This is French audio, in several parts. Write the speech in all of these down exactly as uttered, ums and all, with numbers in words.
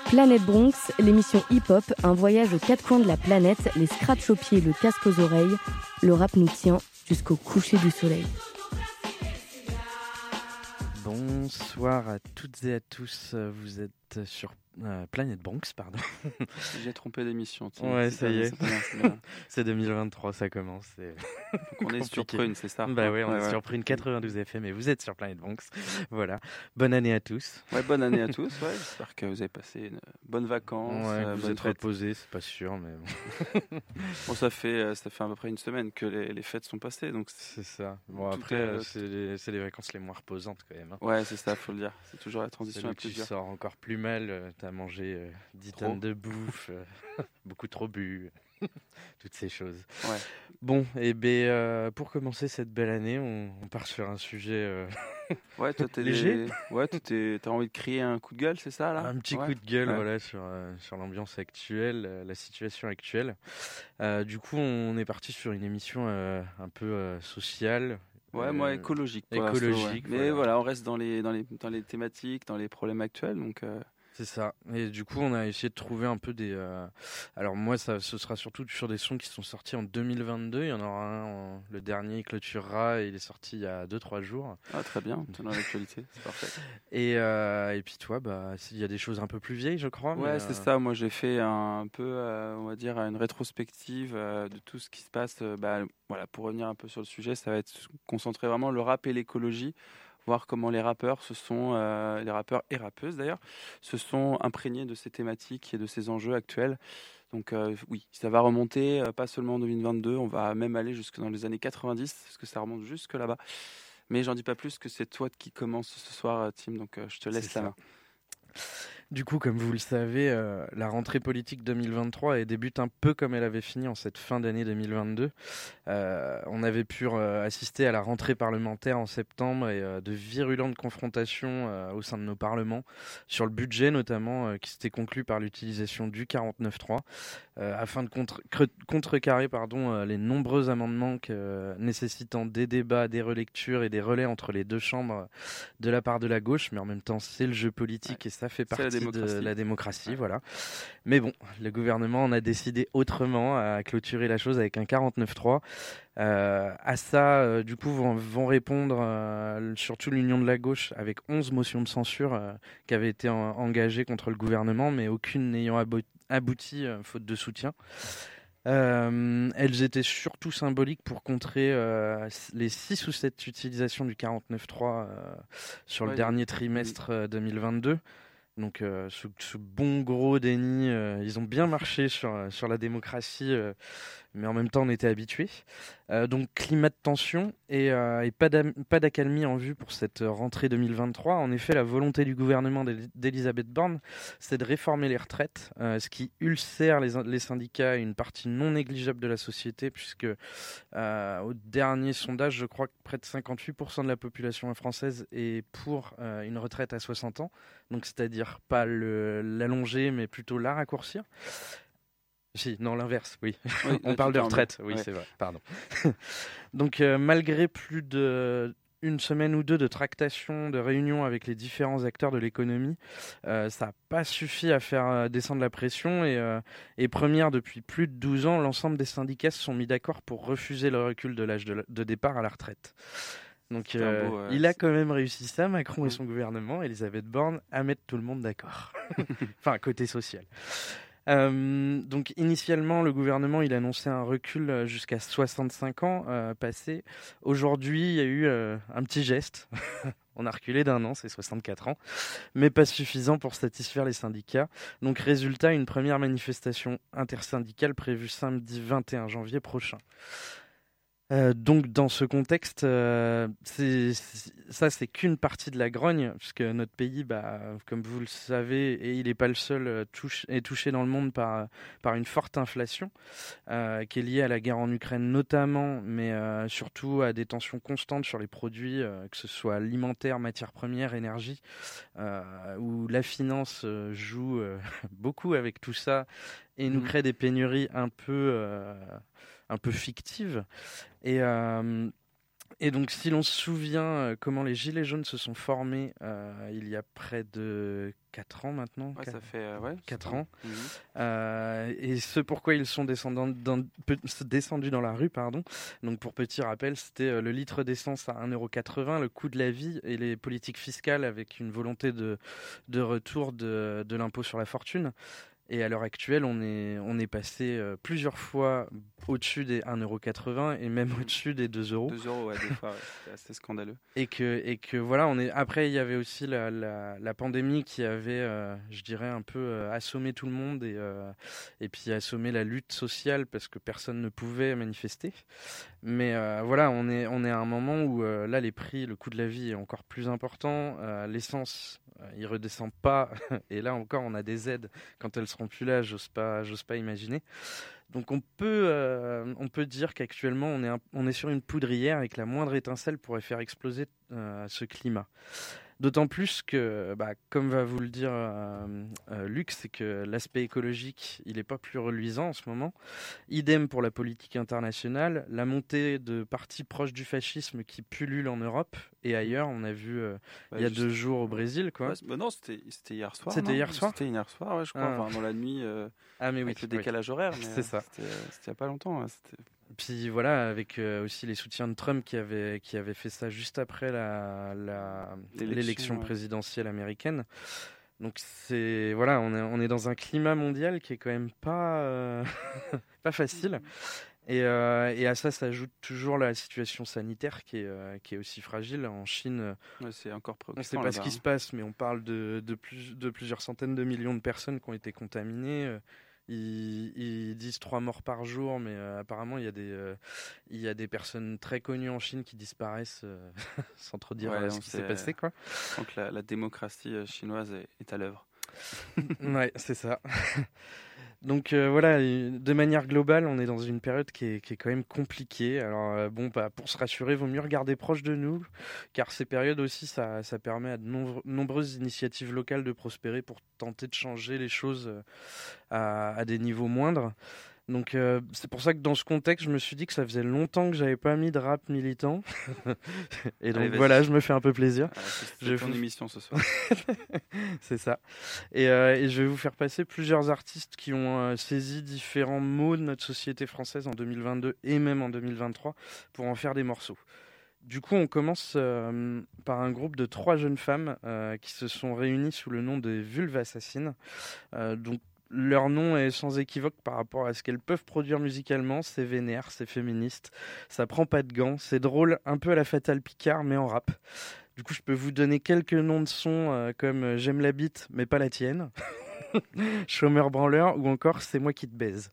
Planète Bronx, l'émission hip-hop, un voyage aux quatre coins de la planète, les scratchs aux pieds, le casque aux oreilles, le rap nous tient jusqu'au coucher du soleil. Bonsoir à toutes et à tous, vous êtes sur euh, Planète Bronx, pardon. J'ai trompé l'émission. Ouais, ça y est. C'est, bien, c'est, bien. C'est deux mille vingt-trois, ça commence. C'est Donc on est sur Prune, c'est ça? Bah ouais, on ouais, est ouais. sur Prune quatre-vingt-douze F M et vous êtes sur Planète Bronx. Voilà. Bonne année à tous. Ouais, bonne année à tous. Ouais, j'espère que vous avez passé une bonne vacances. Ouais, euh, vous bonne êtes fête. reposés, c'est pas sûr, mais bon. Bon, ça fait, ça fait à peu près une semaine que les, les fêtes sont passées. Donc c'est ça. Bon, tout après, est, euh, c'est, les, c'est les vacances les moins reposantes quand même. Hein. Ouais, c'est ça, faut le dire. C'est toujours la transition c'est la là que plus tu dure. sors encore plus mal. Euh, t'as mangé euh, dix Trop. tonnes de bouffe, euh, beaucoup trop bu. Toutes ces choses. Ouais. Bon, et ben euh, pour commencer cette belle année, on, on part sur un sujet euh... ouais, toi, t'es léger. Des... Ouais, toi, t'es... t'as envie de crier un coup de gueule, c'est ça là? Un petit ouais. coup de gueule, ouais. voilà, sur euh, sur l'ambiance actuelle, euh, la situation actuelle. Euh, du coup, on est parti sur une émission euh, un peu euh, sociale. Ouais, euh, moi écologique. Écologique. Ouais. Mais voilà. voilà, on reste dans les dans les dans les thématiques, dans les problèmes actuels, donc. Euh... C'est ça. Et du coup, on a essayé de trouver un peu des... Euh... Alors moi, ça, ce sera surtout sur des sons qui sont sortis en deux mille vingt-deux. Il y en aura un, en... le dernier clôturera, et il est sorti il y a deux trois jours. Ah, très bien, t'es dans l'actualité, c'est parfait. Et, euh, et puis toi, bah, il y a des choses un peu plus vieilles, je crois. Ouais, mais, c'est euh... ça. Moi, j'ai fait un, un peu, euh, on va dire, une rétrospective euh, de tout ce qui se passe. Euh, bah, voilà, pour revenir un peu sur le sujet, ça va être concentré vraiment le rap et l'écologie. Voir comment les rappeurs se sont, euh, les rappeurs et rappeuses d'ailleurs, se sont imprégnés de ces thématiques et de ces enjeux actuels. Donc euh, oui, ça va remonter, euh, pas seulement en deux mille vingt-deux, on va même aller jusque dans les années quatre-vingt-dix, parce que ça remonte jusque là-bas. Mais j'en dis pas plus, que c'est toi qui commence ce soir, Tim, donc euh, je te laisse c'est la ça. main. Du coup, comme vous le savez, euh, la rentrée politique deux mille vingt-trois elle débute un peu comme elle avait fini en cette fin d'année deux mille vingt-deux. Euh, on avait pu euh, assister à la rentrée parlementaire en septembre et euh, de virulentes confrontations euh, au sein de nos parlements sur le budget notamment, euh, qui s'était conclu par l'utilisation du quarante-neuf trois euh, afin de contre- contrecarrer pardon, euh, les nombreux amendements que, euh, nécessitant des débats, des relectures et des relais entre les deux chambres de la part de la gauche, mais en même temps c'est le jeu politique ouais. et ça fait partie de la démocratie, ouais. voilà. Mais bon, le gouvernement en a décidé autrement, à clôturer la chose avec un quarante-neuf trois. Euh, à ça, euh, du coup, vont, vont répondre euh, surtout l'Union de la gauche avec onze motions de censure euh, qui avaient été en, engagées contre le gouvernement, mais aucune n'ayant abo- abouti euh, faute de soutien. Euh, elles étaient surtout symboliques pour contrer euh, les six ou sept utilisations du quarante-neuf trois euh, sur ouais, le dernier trimestre euh, deux mille vingt-deux. Donc euh, ce, ce bon gros déni, euh, ils ont bien marché sur, sur la démocratie, euh, mais en même temps on était habitués. Euh, donc climat de tension et, euh, et pas, pas d'accalmie en vue pour cette rentrée deux mille vingt-trois. En effet, la volonté du gouvernement d'Elisabeth Borne, c'est de réformer les retraites, euh, ce qui ulcère les, les syndicats et une partie non négligeable de la société, puisque euh, au dernier sondage, je crois que près de cinquante-huit pour cent de la population française est pour euh, une retraite à soixante ans. Donc c'est-à-dire pas le, l'allonger, mais plutôt la raccourcir. Si, non, l'inverse, oui. oui On parle de retraite, oui, ouais. C'est vrai, pardon. Donc euh, malgré plus de une semaine ou deux de tractations, de réunions avec les différents acteurs de l'économie, euh, ça n'a pas suffi à faire euh, descendre la pression et, euh, et première depuis plus de douze ans, l'ensemble des syndicats se sont mis d'accord pour refuser le recul de l'âge de, de départ à la retraite. Donc euh, beau, euh, il a quand même réussi ça, Macron et son gouvernement, Elisabeth Borne, à mettre tout le monde d'accord. Enfin, côté social. Euh, donc initialement, le gouvernement il annonçait un recul jusqu'à soixante-cinq ans euh, passé. Aujourd'hui, il y a eu euh, un petit geste. On a reculé d'un an, c'est soixante-quatre ans, mais pas suffisant pour satisfaire les syndicats. Donc résultat, une première manifestation intersyndicale prévue samedi vingt et un janvier prochain. Euh, donc dans ce contexte, euh, c'est, c'est, ça c'est qu'une partie de la grogne, puisque notre pays, bah, comme vous le savez, et il n'est pas le seul, euh, touche, est touché dans le monde par, par une forte inflation, euh, qui est liée à la guerre en Ukraine notamment, mais euh, surtout à des tensions constantes sur les produits, euh, que ce soit alimentaires, matières premières, énergie, euh, où la finance euh, joue euh, beaucoup avec tout ça et nous crée des pénuries un peu... Euh, un peu fictive. Et, euh, Et donc, si l'on se souvient euh, comment les Gilets jaunes se sont formés euh, il y a près de quatre ans maintenant. Ouais, quatre, ça fait euh, ouais, quatre ans. Mmh. Euh, et ce pourquoi ils sont descendants dans, pe- descendus dans la rue, pardon. Donc, pour petit rappel, c'était euh, le litre d'essence à un euro quatre-vingts, le coût de la vie et les politiques fiscales avec une volonté de, de retour de, de l'impôt sur la fortune. Et à l'heure actuelle, on est, on est passé euh, plusieurs fois au-dessus des un euro quatre-vingts et même au-dessus des deux euros. deux euros, ouais, des fois, ouais, c'est assez scandaleux. Et que, et que voilà, on est... après, il y avait aussi la, la, la pandémie qui avait, euh, je dirais, un peu euh, assommé tout le monde et, euh, et puis assommé la lutte sociale parce que personne ne pouvait manifester. Mais euh, voilà, on est, on est à un moment où euh, là, les prix, le coût de la vie est encore plus important. Euh, l'essence, euh, il redescend pas. Et là encore, on a des aides. Quand elles seront plus là, j'ose pas, j'ose pas imaginer. Donc on peut, euh, on peut dire qu'actuellement, on est, un, on est sur une poudrière et que la moindre étincelle pourrait faire exploser euh, ce climat. D'autant plus que, bah, comme va vous le dire euh, euh, Luc, c'est que l'aspect écologique, il n'est pas plus reluisant en ce moment. Idem pour la politique internationale, la montée de partis proches du fascisme qui pullulent en Europe et ailleurs. On a vu euh, Bah, il y a juste- deux jours au Brésil, quoi. Ouais, c'est- bah non, c'était c'était hier soir. C'était non hier soir C'était hier soir, ouais, je crois. Ah. Enfin, dans la nuit, euh, Ah mais oui, avec le oui. décalage horaire. mais, C'est euh, ça. C'était euh, c'était il n'y a pas longtemps. ouais, c'était- Puis voilà, avec euh, aussi les soutiens de Trump qui avait, qui avait fait ça juste après la, la, L'élection, l'élection ouais. présidentielle américaine. Donc c'est voilà, on est, on est dans un climat mondial qui est quand même pas, euh, pas facile. Et, euh, et à ça s'ajoute toujours la situation sanitaire qui est, euh, qui est aussi fragile. En Chine, euh, ouais, c'est encore on ne sait préoccupant. pas ce là-bas, qui hein. se passe, mais on parle de, de, plus, de plusieurs centaines de millions de personnes qui ont été contaminées. Euh, Ils, ils disent trois morts par jour, mais euh, apparemment il y a des euh, il y a des personnes très connues en Chine qui disparaissent euh, sans trop dire Ouais, euh, ce on qui s'est sait, passé, quoi. Je sens que la, la démocratie euh, chinoise est, est à l'œuvre. Ouais, c'est ça. Donc euh, voilà, de manière globale, on est dans une période qui est, qui est quand même compliquée. Alors euh, bon, bah, pour se rassurer, il vaut mieux regarder proche de nous, car ces périodes aussi, ça, ça permet à de nombre- nombreuses initiatives locales de prospérer pour tenter de changer les choses euh, à, à des niveaux moindres. Donc euh, c'est pour ça que dans ce contexte, je me suis dit que ça faisait longtemps que j'avais pas mis de rap militant. Et donc Allez, vas-y. voilà, je me fais un peu plaisir. Ah, c'est Je c'est ton vous- émission ce soir. C'est ça. Et, euh, et je vais vous faire passer plusieurs artistes qui ont euh, saisi différents mots de notre société française en deux mille vingt-deux et même en deux mille vingt-trois pour en faire des morceaux. Du coup, on commence euh, par un groupe de trois jeunes femmes euh, qui se sont réunies sous le nom des Vulves Assassines. Euh, donc, leur nom est sans équivoque par rapport à ce qu'elles peuvent produire musicalement. C'est vénère, c'est féministe, ça prend pas de gants, c'est drôle, un peu à la Fatal Picard, mais en rap. Du coup, je peux vous donner quelques noms de sons euh, comme euh, J'aime la bite, mais pas la tienne, Chômeur branleur ou encore C'est moi qui te baise.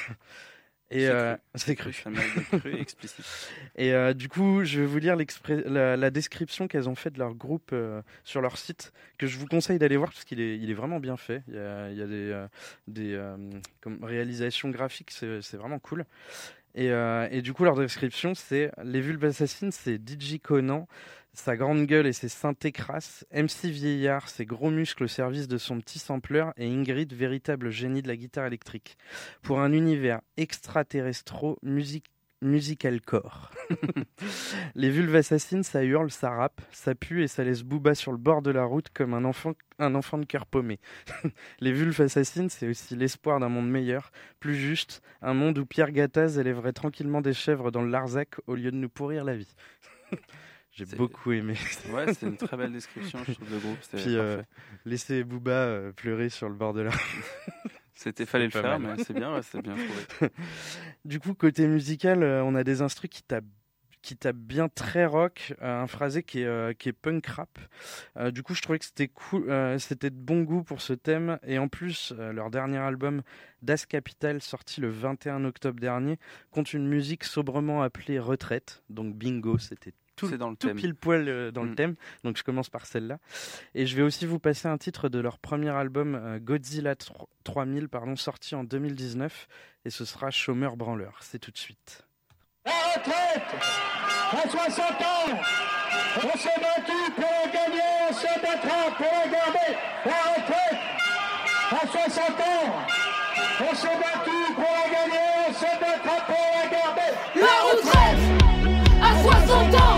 Et C'est euh, cru. c'est cru. Ça m'a été cru et explicite. Et euh, du coup, je vais vous lire l'expré- la, la description qu'elles ont fait de leur groupe euh, sur leur site, que je vous conseille d'aller voir parce qu'il est, il est vraiment bien fait. Il y a, il y a des, euh, des euh, comme réalisations graphiques, c'est, c'est vraiment cool. Et, euh, et du coup, leur description, c'est les Vulves Assassines, c'est D J Conan, sa grande gueule et ses synthés crasses, M C Vieillard, ses gros muscles au service de son petit sampleur, et Ingrid, véritable génie de la guitare électrique. Pour un univers extraterrestro music musical core. Les Vulves Assassines, ça hurle, ça rappe, ça pue et ça laisse Booba sur le bord de la route comme un enfant, un enfant de cœur paumé. Les Vulves Assassines, c'est aussi l'espoir d'un monde meilleur, plus juste, un monde où Pierre Gattaz élèverait tranquillement des chèvres dans le Larzac au lieu de nous pourrir la vie. J'ai C'est- beaucoup aimé. Ouais, c'est une très belle description, je trouve, de groupe. C'était Puis euh, parfait. laisser Booba euh, pleurer sur le bord de la C'était fallait le pas faire, mal. mais c'est bien, ouais, c'est bien trouvé. Du coup, côté musical, euh, on a des instrus qui tapent qui tape bien très rock, euh, un phrasé qui est, euh, qui est punk rap. Euh, du coup, je trouvais que c'était cool, euh, c'était de bon goût pour ce thème. Et en plus, euh, leur dernier album, Das Kapital, sorti le vingt et un octobre dernier, compte une musique sobrement appelée Retraite. Donc bingo, c'était tout, C'est dans le tout thème. pile poil euh, dans le Mm. thème. Donc je commence par celle-là. Et je vais aussi vous passer un titre de leur premier album, euh, Godzilla trois mille, pardon, sorti en deux mille dix-neuf. Et ce sera Chômeur branleur. C'est tout de suite. La retraite à soixante ans, on s'est battu pour la gagner, on se battra pour la garder. La retraite à soixante ans, on s'est battu pour la gagner, on se battra pour la garder. La retraite à soixante ans.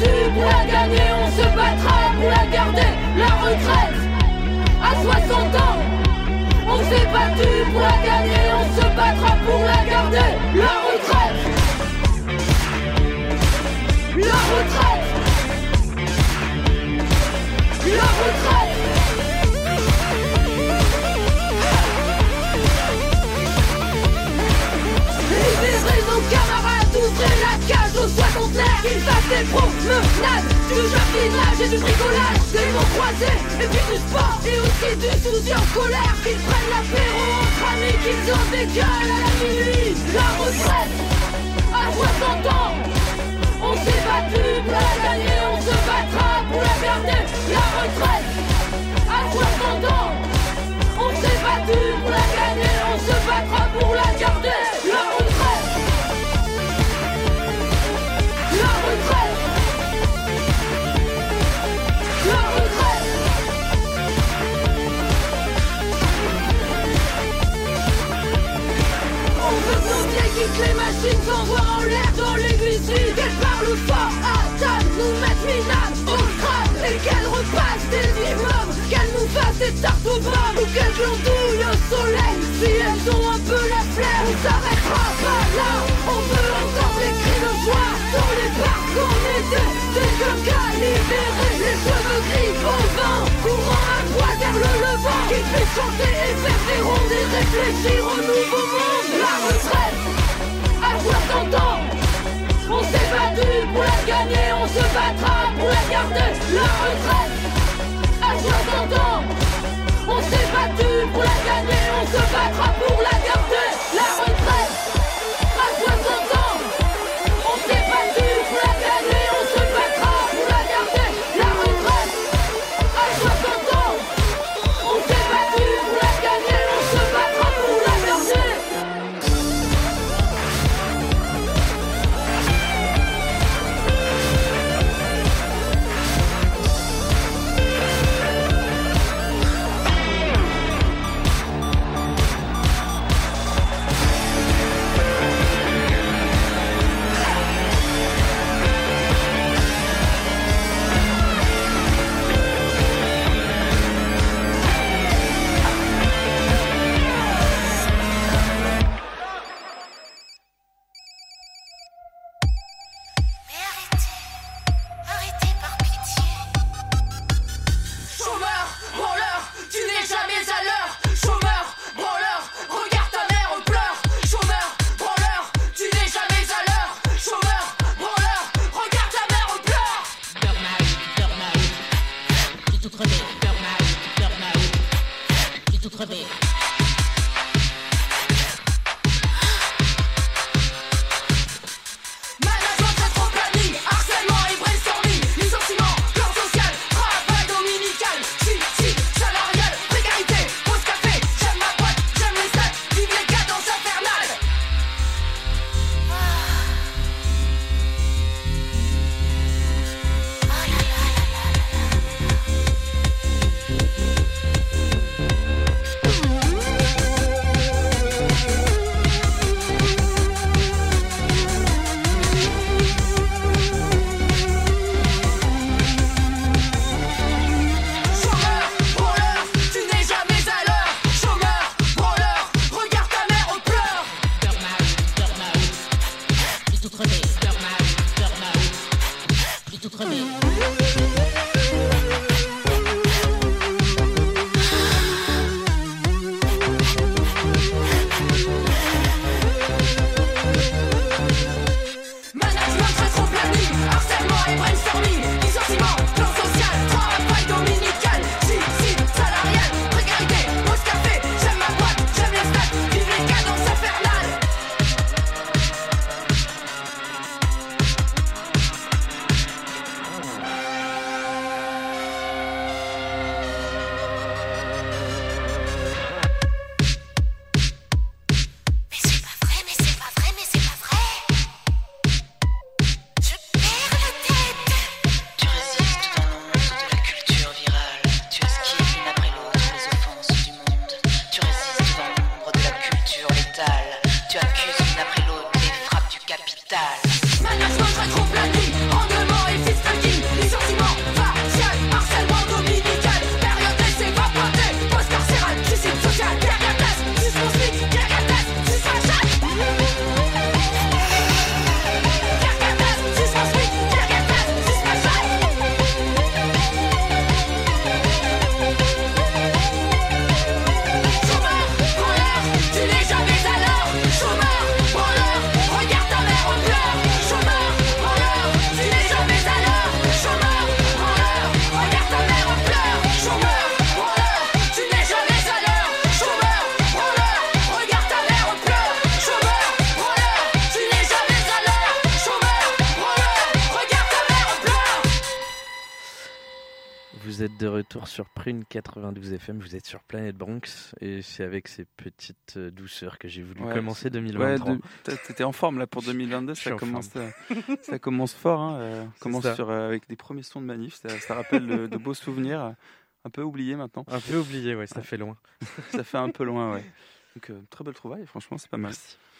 battu pour la gagner, on se battra pour la garder. La retraite à soixante ans. On s'est battu pour la gagner, on se battra pour la garder. La retraite. La retraite. La retraite. Libérez nos camarades, ouvrez la cage aux soixantenaires. Qu'ils fassent des promenades, du jardinage et du bricolage, des mots croisés et puis du sport et aussi du soutien scolaire. Qu'ils prennent l'apéro entre amis, qu'ils en décalent à la minuit. La retraite à soixante ans. On s'est battu pour la gagner, on se battra pour la garder. La retraite à soixante ans. On s'est battu pour la gagner, on se battra pour la garder. La retraite. La retraite. La retraite. On veut que nos vieilles quittent les machines sans voir en l'air dans l'église vide. Qu'elles parlent fort à table, nous mettent minables au crâne. Et qu'elles repassent des immeubles, qu'elles nous fassent des tartes aux pommes ou qu'elles glandouillent au soleil. Si elles ont un peu la flemme, on s'arrêtera pas là. On veut entendre les cris de joie dans les parcs en été. Des coquins libérés, les cheveux gris au vent, courant à poids vers le levant. Qu'ils puissent chanter et faire des rondes et réfléchir au nouveau monde. La retraite à soixante ans. On s'est battu pour la gagner, on se battra pour la garder. La retraite à soixante ans. On s'est battu pour la gagner, on se battra pour la garder. La retraite à soixante ans. On s'est battu pour la gagner, on se battra pour la garder. La retraite à soixante ans. On s'est battu pour la gagner, on se battra pour la garder. de retour sur Prune quatre-vingt-douze F M, vous êtes sur Planète Bronx et c'est avec ces petites douceurs que j'ai voulu ouais, commencer deux mille vingt-trois. Ouais, t'étais en forme là pour deux mille vingt-deux, ça commence, ça commence fort, hein, euh, commence sur, euh, avec des premiers sons de manif, ça, ça rappelle de, de beaux souvenirs, un peu oubliés maintenant. Un peu oublié, ouais, ça ouais. fait loin. Ça fait un peu loin, ouais. Donc euh, très belle trouvaille, franchement c'est pas mal.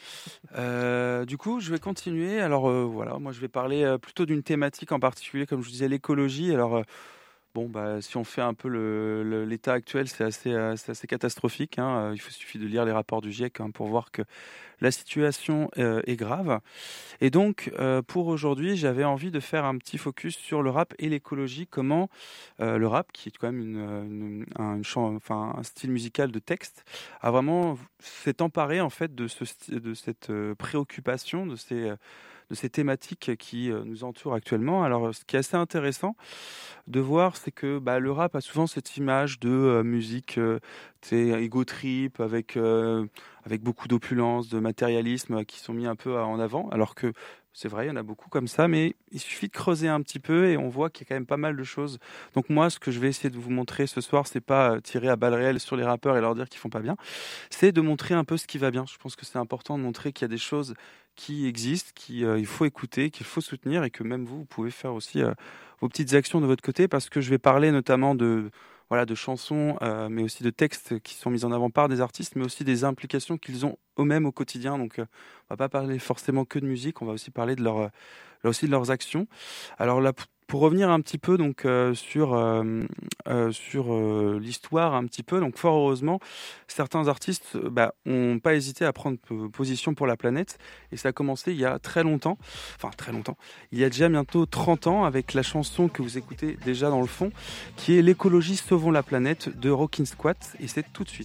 Euh, du coup, je vais continuer. Alors euh, voilà, moi je vais parler euh, plutôt d'une thématique en particulier, comme je disais, l'écologie. Alors euh, bon, bah si on fait un peu le, le, l'état actuel, c'est assez, euh, c'est assez catastrophique. Hein. Il faut, suffit de lire les rapports du GIEC hein, pour voir que la situation euh, est grave. Et donc, euh, pour aujourd'hui, j'avais envie de faire un petit focus sur le rap et l'écologie. Comment euh, le rap, qui est quand même une, une, un, une chant, enfin, un style musical de texte, a vraiment s'est emparé en fait de, ce, de cette euh, préoccupation, de ces euh, de ces thématiques qui euh, nous entourent actuellement. Alors, ce qui est assez intéressant de voir, c'est que bah, le rap a souvent cette image de euh, musique, euh, ego trip, avec, euh, avec beaucoup d'opulence, de matérialisme, euh, qui sont mis un peu en avant, alors que c'est vrai, il y en a beaucoup comme ça, mais il suffit de creuser un petit peu et on voit qu'il y a quand même pas mal de choses. Donc moi, ce que je vais essayer de vous montrer ce soir, c'est pas tirer à balles réelles sur les rappeurs et leur dire qu'ils font pas bien, c'est de montrer un peu ce qui va bien. Je pense que c'est important de montrer qu'il y a des choses qui existent, qu'il euh, faut écouter, qu'il faut soutenir et que même vous, vous pouvez faire aussi euh, vos petites actions de votre côté, parce que je vais parler notamment de, voilà, de chansons, euh, mais aussi de textes qui sont mis en avant par des artistes, mais aussi des implications qu'ils ont eux-mêmes au quotidien. Donc euh, on va pas parler forcément que de musique, on va aussi parler de, leur, euh, là aussi de leurs actions. Alors là, pour revenir un petit peu donc euh, sur euh, euh, sur euh, l'histoire un petit peu, donc fort heureusement certains artistes bah, ont pas hésité à prendre position pour la planète, et ça a commencé il y a très longtemps, enfin très longtemps, il y a déjà bientôt trente ans, avec la chanson que vous écoutez déjà dans le fond, qui est l'écologie sauvons la planète de Rockin' Squat, et c'est tout de suite.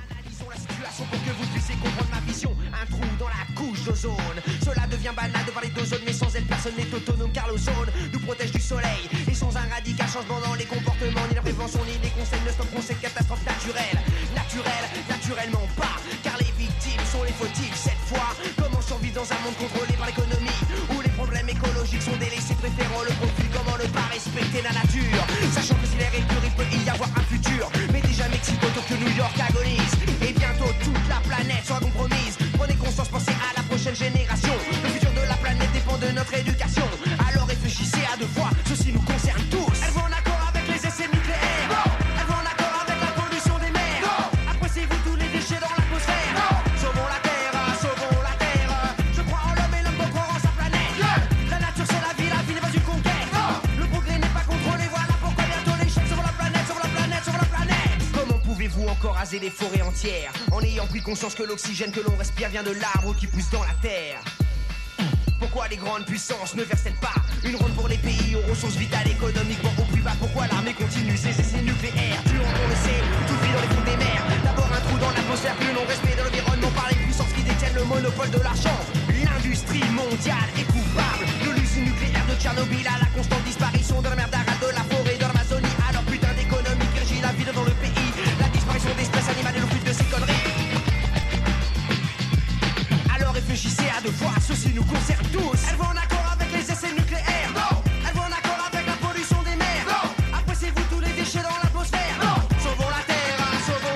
Pour que vous puissiez comprendre ma vision, un trou dans la couche d'ozone. Cela devient banal de parler d'ozone, mais sans elle personne n'est autonome, car l'ozone nous protège du soleil. Et sans un radical changement dans les comportements, ni la prévention, ni les conseils ne stopperont cette catastrophe naturelle. Naturelle, naturellement pas, car les victimes sont les fautifs cette fois. Comment survivre dans un monde contrôlé par l'économie, où les problèmes écologiques sont délaissés, préférant le profit. Comment ne pas respecter la nature, sachant que si l'air est pur, il peut y avoir un futur. Mais déjà Mexico, Tokyo, New York agonise, et bientôt toute la planète sera compromise. Prenez conscience, pensez à la prochaine génération. Le futur de la planète dépend de notre éducation. Alors réfléchissez à deux fois, ceci nous concerne tous. Elles vont en accord avec les essais nucléaires. Non. Elles vont en accord avec la pollution des mers. Non. Appréciez-vous tous les déchets dans l'atmosphère. Non. Sauvons la terre, sauvons la terre. Je crois en l'homme et l'homme doit croire en sa planète. Yeah. La nature c'est la vie, la vie n'est pas une conquête. Non. Le progrès n'est pas contrôlé, voilà pourquoi bientôt l'échec. Sauvons la planète, sauvons la planète, sauvons la planète. Comment pouvez-vous encore raser des forêts entières en ayant pris conscience que l'oxygène que l'on respire vient de l'arbre qui pousse dans la terre? Pourquoi les grandes puissances ne versent-elles pas une ronde pour les pays aux ressources vitales économiquement au plus bas? Pourquoi l'armée continue ses essais nucléaires? Plus on le sait, tout vit dans les fonds des mers. D'abord un trou dans l'atmosphère, plus non-respect de l'environnement par les puissances qui détiennent le monopole de l'argent. L'industrie mondiale est coupable de l'usine nucléaire de Tchernobyl à la constante disparition de la mer d'Aral, de la forêt de l'Amazonie. Alors putain d'économie qui régit la vie dans le pays, la disparition d'espèces animales et le flux de ces conneries. Alors réfléchissez à deux fois, ceci nous concerne tous. Elles vont en accord avec les essais nucléaires. Non. Elles vont en accord avec la pollution des mers. Non. Appréciez-vous tous les déchets dans l'atmosphère. Non. Sauvons la terre, sauvons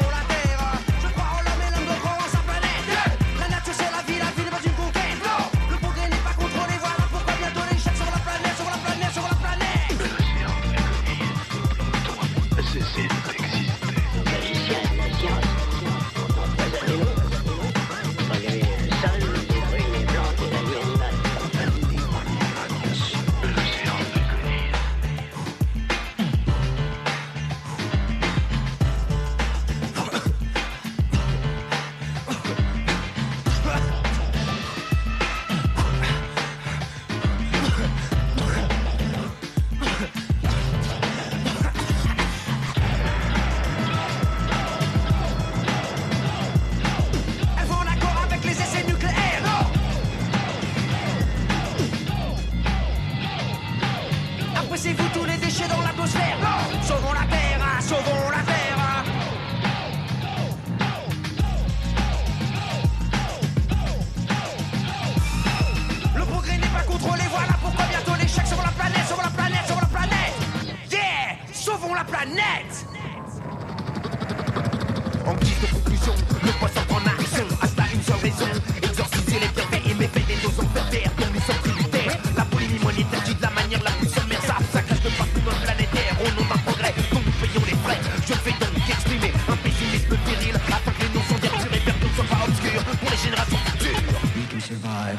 En guise de conclusion, le poisson en action. À cela une seule raison, exorciser les bienfaits et méfaits des doses enfer dont nous sommes tributaires. La polémie monétaire dit de la manière la plus sommaire. Ça crache de partout dans le planétaire au nom d'un progrès dont nous payons les frais. Je fais donc exprimer un pessimisme viril afin que les noms sont directs et perdus ne soient pas obscurs pour les générations futures. We can survive.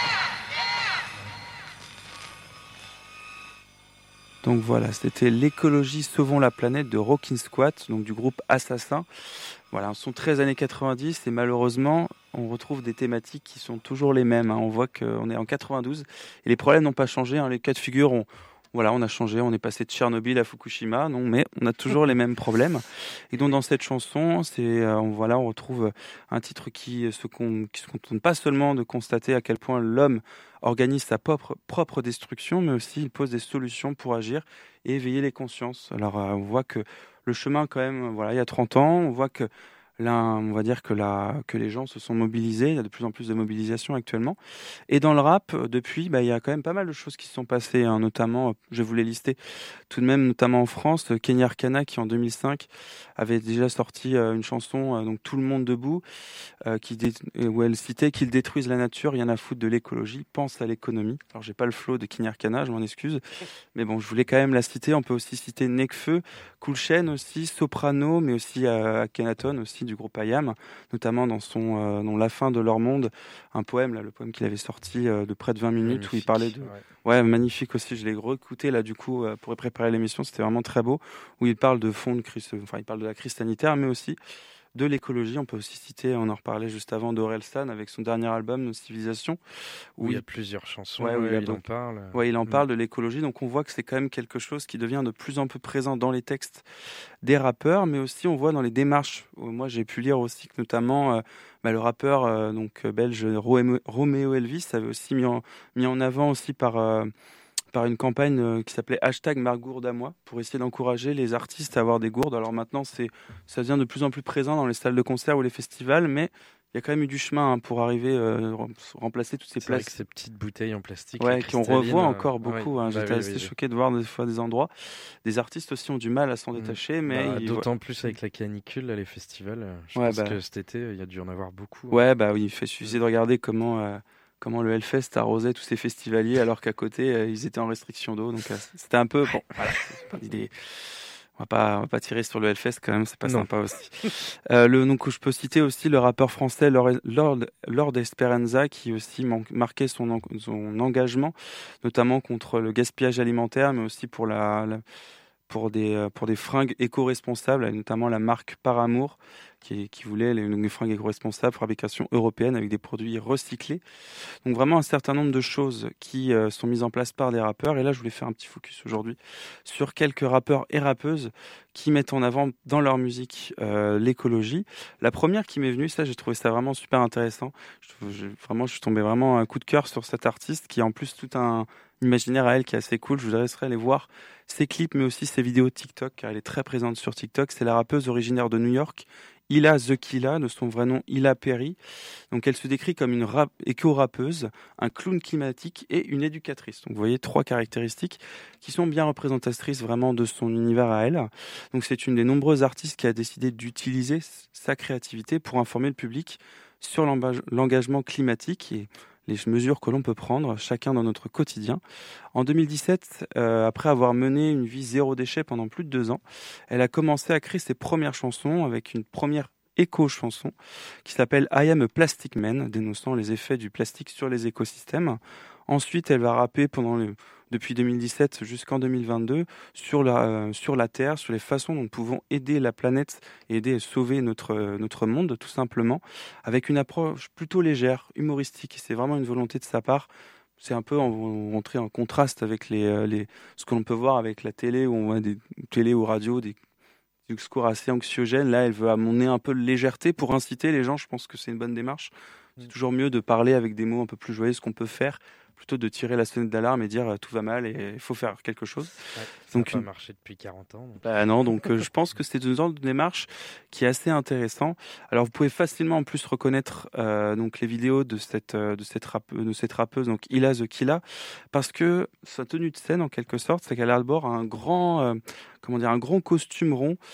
Donc voilà, c'était l'écologie sauvons la planète de Rockin' Squat, donc du groupe Assassin. Voilà, un son très années quatre-vingt-dix et malheureusement, on retrouve des thématiques qui sont toujours les mêmes. Hein. On voit qu'on est en quatre-vingt-douze et les problèmes n'ont pas changé. Hein. Les cas de figure, on, voilà, on a changé, on est passé de Tchernobyl à Fukushima, non, mais on a toujours les mêmes problèmes. Et donc dans cette chanson, c'est, euh, on, voilà, on retrouve un titre qui se, con, qui se contente pas seulement de constater à quel point l'homme organise sa propre, propre destruction, mais aussi il pose des solutions pour agir et éveiller les consciences. Alors euh, on voit que le chemin quand même, voilà, il y a trente ans, on voit que là, on va dire que, la, que les gens se sont mobilisés, il y a de plus en plus de mobilisation actuellement. Et dans le rap, depuis, bah, il y a quand même pas mal de choses qui se sont passées, hein, notamment, je vais vous les lister, tout de même, notamment en France, Kenny Arcana qui en deux mille cinq avait déjà sorti euh, une chanson, euh, donc Tout le monde debout, euh, qui dé- où elle citait qu'ils détruisent la nature, rien à foutre de l'écologie, pense à l'économie. Alors j'ai pas le flow de Kenny Arcana, je m'en excuse, mais bon, je voulais quand même la citer. On peut aussi citer Nekfeu, Cool Chain aussi, Soprano, mais aussi euh, Akhenaton aussi du groupe I A M, notamment dans son euh, dans La fin de leur monde, un poème là, le poème qu'il avait sorti euh, de près de vingt minutes Magnifique, où il parlait de ouais. ouais magnifique aussi. Je l'ai réécouté là du coup euh, pour préparer l'émission, c'était vraiment très beau où il parle de fond de crise, enfin il parle de la crise sanitaire, mais aussi de l'écologie. On peut aussi citer, on en reparlait juste avant, d'Orelsan avec son dernier album, Nos civilisations, Où il y a plusieurs chansons, Ouais, ouais, où il y a il beaucoup- en parle. Ouais, il en Mm. parle de l'écologie, donc on voit que c'est quand même quelque chose qui devient de plus en plus présent dans les textes des rappeurs, mais aussi on voit dans les démarches. Euh, Moi, j'ai pu lire aussi que notamment euh, bah, le rappeur euh, donc euh, belge Roméo Roméo Elvis avait aussi mis en, mis en avant aussi par euh, par une campagne euh, qui s'appelait hashtag Margourde à moi pour essayer d'encourager les artistes à avoir des gourdes. Alors maintenant, c'est ça devient de plus en plus présent dans les salles de concert ou les festivals, mais il y a quand même eu du chemin hein, pour arriver euh, rem- remplacer toutes ces C'est vrai places. que ces petites bouteilles en plastique, Ouais, les qu'on cristallines, revoit euh, encore ouais, beaucoup. hein. bah J'étais oui, assez oui, oui. choqué de voir des fois des endroits. Des artistes aussi ont du mal à s'en Mm. détacher, mais Bah, ils- d'autant plus avec la canicule, là, les festivals. euh, Je Ouais, pense bah. que cet été, il y a dû en avoir beaucoup. ouais, bah oui, il fait suffisait de regarder comment euh, comment le Hellfest arrosait tous ces festivaliers alors qu'à côté euh, ils étaient en restriction d'eau. Donc euh, c'était un peu bon. Voilà, c'est pas l'idée. On va pas, on va pas tirer sur le Hellfest quand même, c'est pas Non. sympa aussi. Euh, le, donc je peux citer aussi le rappeur français Lord, Lord, Lord Esperanza qui aussi man- marquait son, en- son engagement, notamment contre le gaspillage alimentaire, mais aussi pour la, la- pour des euh, pour des fringues éco-responsables, notamment la marque Par Amour qui, qui voulait les, les fringues éco-responsables, fabrication européenne avec des produits recyclés. Donc vraiment un certain nombre de choses qui euh, sont mises en place par des rappeurs. Et là, je voulais faire un petit focus aujourd'hui sur quelques rappeurs et rappeuses qui mettent en avant dans leur musique euh, l'écologie. La première qui m'est venue, ça, j'ai trouvé ça vraiment super intéressant. Je, je- vraiment, je suis tombé vraiment un coup de cœur sur cette artiste qui a en plus tout un imaginaire à elle qui est assez cool. Je vous laisserai aller voir ses clips, mais aussi ses vidéos TikTok, car elle est très présente sur TikTok. C'est la rappeuse originaire de New York, Hila The Killa, de son vrai nom Hila Perry. Donc elle se décrit comme une rap- éco-rappeuse, un clown climatique et une éducatrice. Donc vous voyez trois caractéristiques qui sont bien représentatrices vraiment de son univers à elle. Donc c'est une des nombreuses artistes qui a décidé d'utiliser sa créativité pour informer le public sur l'embage- l'engagement climatique et les mesures que l'on peut prendre chacun dans notre quotidien. En deux mille dix-sept, euh, après avoir mené une vie zéro déchet pendant plus de deux ans, elle a commencé à créer ses premières chansons avec une première éco-chanson qui s'appelle I Am a Plastic Man, dénonçant les effets du plastique sur les écosystèmes. Ensuite, elle va rapper pendant le, depuis deux mille dix-sept jusqu'en deux mille vingt-deux sur la, euh, sur la Terre, sur les façons dont nous pouvons aider la planète et aider à sauver notre, euh, notre monde, tout simplement, avec une approche plutôt légère, humoristique. C'est vraiment une volonté de sa part. C'est un peu en- entrer en contraste avec les, euh, les, ce que l'on peut voir avec la télé, où on voit des télé ou radio, des discours assez anxiogènes. Là, elle veut amener un peu de légèreté pour inciter les gens. Je pense que c'est une bonne démarche. C'est toujours mieux de parler avec des mots un peu plus joyeux, ce qu'on peut faire, plutôt de tirer la sonnette d'alarme et dire euh, tout va mal et il faut faire quelque chose. Ouais, ça Donc n'a une- pas marché depuis quarante ans. donc. Bah non, donc euh, je pense que c'est une sorte de démarche qui est assez intéressant. Alors vous pouvez facilement en plus reconnaître euh, donc les vidéos de cette euh, de cette rappe- de cette rappeuse donc Hila The Killa, parce que sa tenue de scène en quelque sorte, c'est qu'elle arbore un grand euh, comment dire un grand costume rond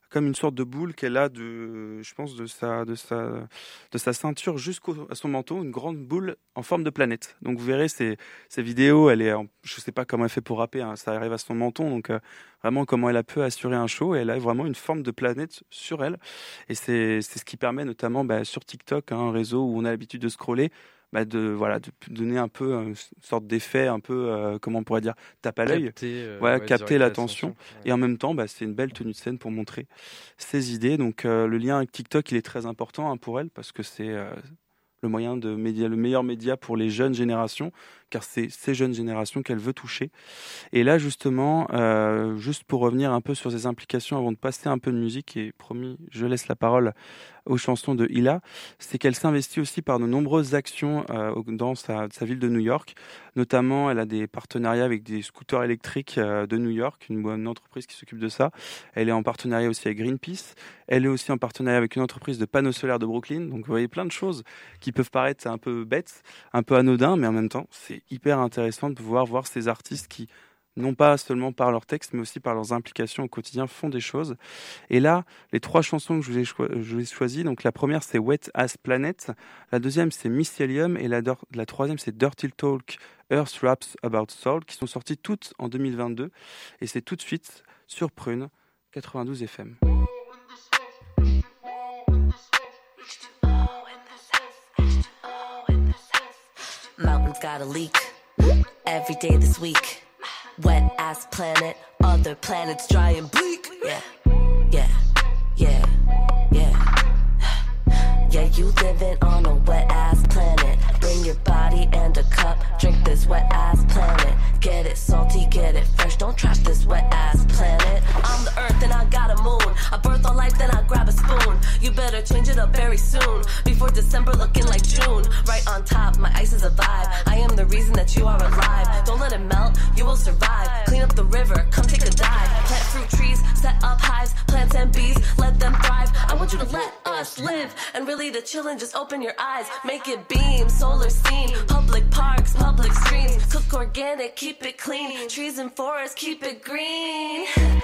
comme une sorte de boule qu'elle a de, je pense, de sa, de sa, de sa ceinture jusqu'à son menton, une grande boule en forme de planète. Donc vous verrez ces, ces vidéos, elle est, en, je sais pas comment elle fait pour rapper, hein, ça arrive à son menton, donc euh, vraiment comment elle a pu assurer un show, et elle a vraiment une forme de planète sur elle, et c'est, c'est ce qui permet notamment bah, sur TikTok, hein, un réseau où on a l'habitude de scroller, bah de voilà de donner un peu une sorte d'effet un peu euh, comment on pourrait dire tape à l'œil, capter, euh, voilà, ouais, capter l'attention, ouais. Et en même temps bah, c'est une belle tenue de scène pour montrer ses idées. Donc euh, le lien avec TikTok il est très important hein, pour elle, parce que c'est euh, le moyen de média, le meilleur média pour les jeunes générations, car c'est ces jeunes générations qu'elle veut toucher. Et là justement, euh, juste pour revenir un peu sur ses implications avant de passer un peu de musique, et promis, je laisse la parole aux chansons de Hila, c'est qu'elle s'investit aussi par de nombreuses actions euh, dans sa, sa ville de New York. Notamment, elle a des partenariats avec des scooters électriques euh, de New York, une bonne entreprise qui s'occupe de ça. Elle est en partenariat aussi avec Greenpeace. Elle est aussi en partenariat avec une entreprise de panneaux solaires de Brooklyn. Donc, vous voyez plein de choses qui peuvent paraître un peu bêtes, un peu anodins, mais en même temps, c'est hyper intéressant de pouvoir voir ces artistes qui, non pas seulement par leurs textes, mais aussi par leurs implications au quotidien, font des choses. Et là, les trois chansons que je vous ai, cho- je vous ai choisies, donc la première c'est Wet Ass Planet, la deuxième c'est Mycelium, et la, do- la troisième c'est Dirty Talk, Earth Raps About Soul, qui sont sorties toutes en deux mille vingt-deux, et c'est tout de suite sur Prune quatre-vingt-douze F M. Mountains got a leak every day this week. Wet ass planet, other planets dry and bleak. Yeah, yeah, yeah, yeah. Yeah, you living on a wet ass planet. Bring your body and a cup, drink this wet ass planet. Get it salty, get it fresh, don't trash this wet ass planet. I'm the earth and I got a moon. I birth all life, then I grab a spoon. You better change it up very soon, before December looking like June. Right on top, my ice is a vibe. I am the reason that you are alive. Don't let it melt, you will survive. Clean up the river, come take a dive. Plant fruit trees, set up hives, plants and bees, let them thrive. I want you to let us live, and really to chill and just open your eyes. Make it beam, solar scene, public parks, public streams. Cook organic, keep it clean. Trees and forests, keep it green.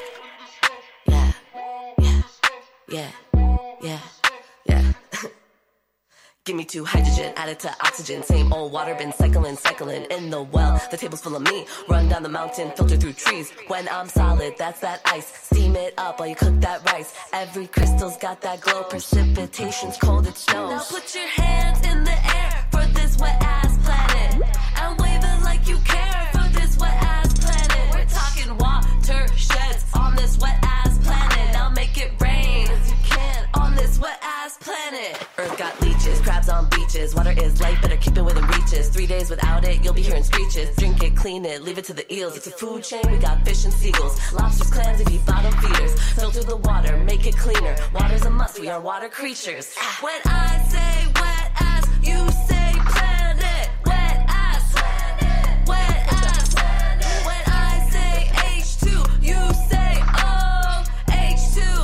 Yeah, yeah, yeah, yeah, yeah. Give me two hydrogen, add it to oxygen. Same old water, been cycling, cycling in the well. The table's full of me, run down the mountain, filter through trees. When I'm solid, that's that ice. Steam it up while you cook that rice. Every crystal's got that glow, precipitation's cold, it snows. Now put your hands in the air for this wet ass planet, and wave it like you care for this wet ass planet. We're talking watersheds on this wet ass planet. Now make it rain as you can on this wet ass planet. Earth got leeches, crabs on beaches. Water is life, better keep it within reaches. Three days without it, you'll be hearing screeches. Drink it, clean it, leave it to the eels. It's a food chain, we got fish and seagulls. Lobsters, clams, if you bottom feeders. Filter the water, make it cleaner. Water's a must, we are water creatures. When I say wet ass, you say planet. Wet ass, wet ass. When I say H two, you say O. H two,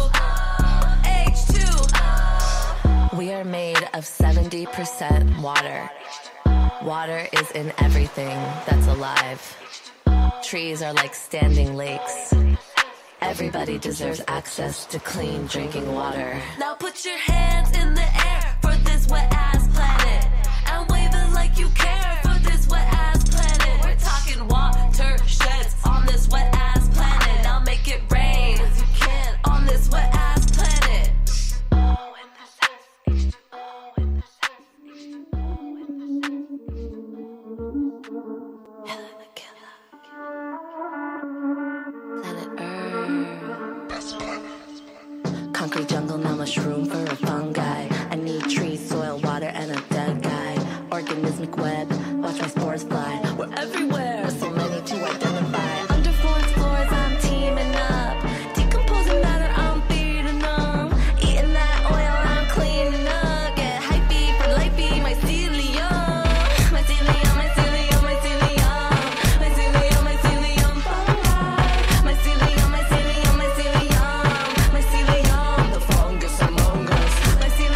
H two. We are made of seventy percent water. Water is in everything that's alive. Trees are like standing lakes. Everybody deserves access to clean drinking water. Now put your hands in the air for this wet ass planet, and wave it like you care for this wet ass planet. We're talking watersheds on this wet ass planet. Now make it rain as you can on this wet ass planet. Oh, in this house, H two O, in this house, H two O, in this house. Hella the killer. Planet Earth. Concrete jungle, now mushroom for a fungi. I need trees, soil, water, and a dead guy. Organismic web, watch my spores fly. We're everywhere, so many to identify. Underfloor explorers, I'm teaming up. Decomposing matter, I'm feeding them. Eating that oil, I'm cleaning up. Get hypey for lifey, mycelium. Mycelium, mycelium, mycelium. Mycelium, mycelium, fungi. Mycelium, mycelium, mycelium. Mycelium, the fungus among us. Mycelium.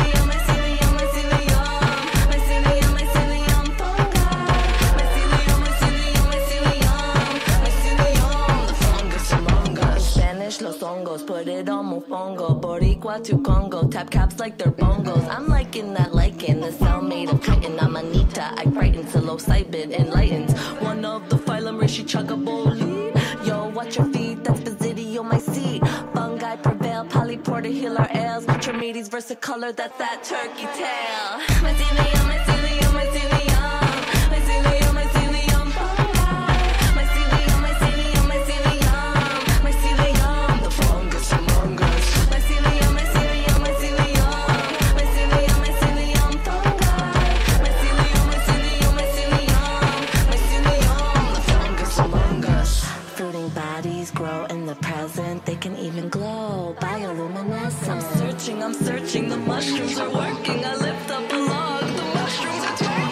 Wawa to Congo, tap caps like they're bongos. I'm liking that lichen, the cell made of chitin. I'm Anita, I frighten psilocybin enlightens. One of the phylum Rishi Chugaboli. Yo, watch your feet, that's Basidio, my seed. Fungi prevail, polyporta heal our ails. Trinity's versicolor, that's that turkey tail. Mycelium, mycelium, mycelium. Mycelium, mycelium, mycelium, mycelium, mycelium, mycelium, the fungus among us. Mycelium, mycelium, mycelium, mycelium, mycelium, fungi. Mycelium, mycelium, mycelium, mycelium, the fungus among us. Fruiting bodies grow in the present, they can even glow bioluminescent. I'm searching, I'm searching, the mushrooms are working. I lift up a log, the mushrooms are twerking.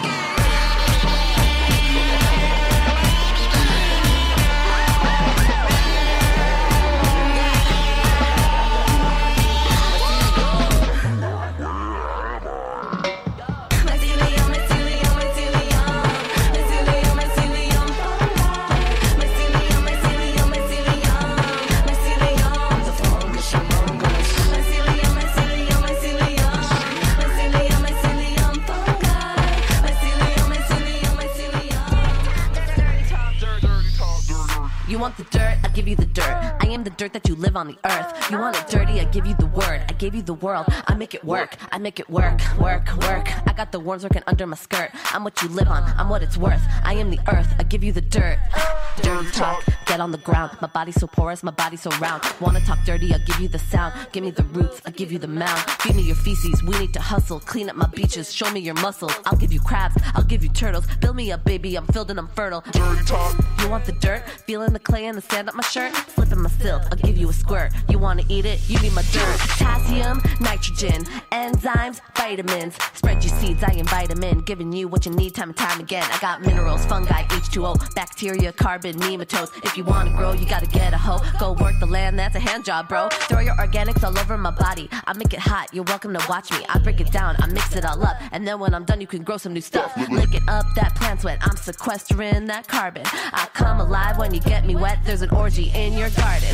You want the dirt, I give you the dirt. I am the dirt that you live on the earth. You want it dirty, I give you the word. I gave you the world, I make it work. I make it work, work, work. I got the worms working under my skirt. I'm what you live on, I'm what it's worth. I am the earth, I give you the dirt. Dirty talk, get on the ground. My body's so porous, my body's so round. Wanna talk dirty, I'll give you the sound. Give me the roots, I'll give you the mound. Feed me your feces, we need to hustle. Clean up my beaches, show me your muscles. I'll give you crabs, I'll give you turtles. Build me up, baby, I'm filled and I'm fertile. Dirty talk. You want the dirt? Feeling the clay and the sand up my shirt? Slip in my silk, I'll give you a squirt. You wanna eat it? You need my dirt. Potassium, nitrogen, enzymes, vitamins. Spread your seeds, I invite them in. Giving you what you need time and time again. I got minerals, fungi, H two O, bacteria, carbon, nematodes. If you wanna grow, you gotta get a hoe. Go work the land, that's a hand job, bro. Throw your organics all over my body. I make it hot, you're welcome to watch me. I break it down, I mix it all up. And then when I'm done, you can grow some new stuff. Lick it up, that plant sweat. I'm sequestering that carbon. I come alive when you get me wet. There's an orgy in your garden.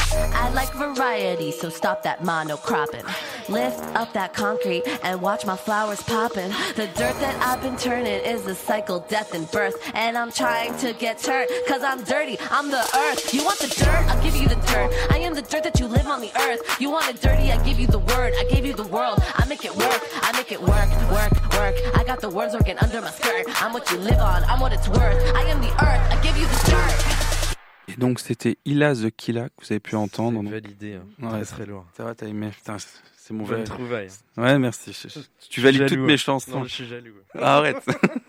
I like variety, so stop that monocropping. Lift up that concrete and watch my flowers popping. The dirt that I've been turning is the cycle, death and birth. And I'm trying to get turned, cause I'm dirty, I'm the earth. You want the dirt? I'll give you the dirt. I am the dirt that you live on the earth. You want it dirty? I give you the word. I gave you the world. I make it work. I make it work, work, work. I got the worms working under my skirt. I'm what you live on. I'm what it's worth. I am the earth. I give you the dirt. Et donc c'était Ila the Killa que vous avez pu entendre. C'est validé, hein. Ouais, très très lourd. C'est vrai, t'as aimé. Putain, c'est mon Bonne trouvaille. Ouais, merci. Je, je, tu valides toutes mes chansons. Non, je suis jaloux. Arrête.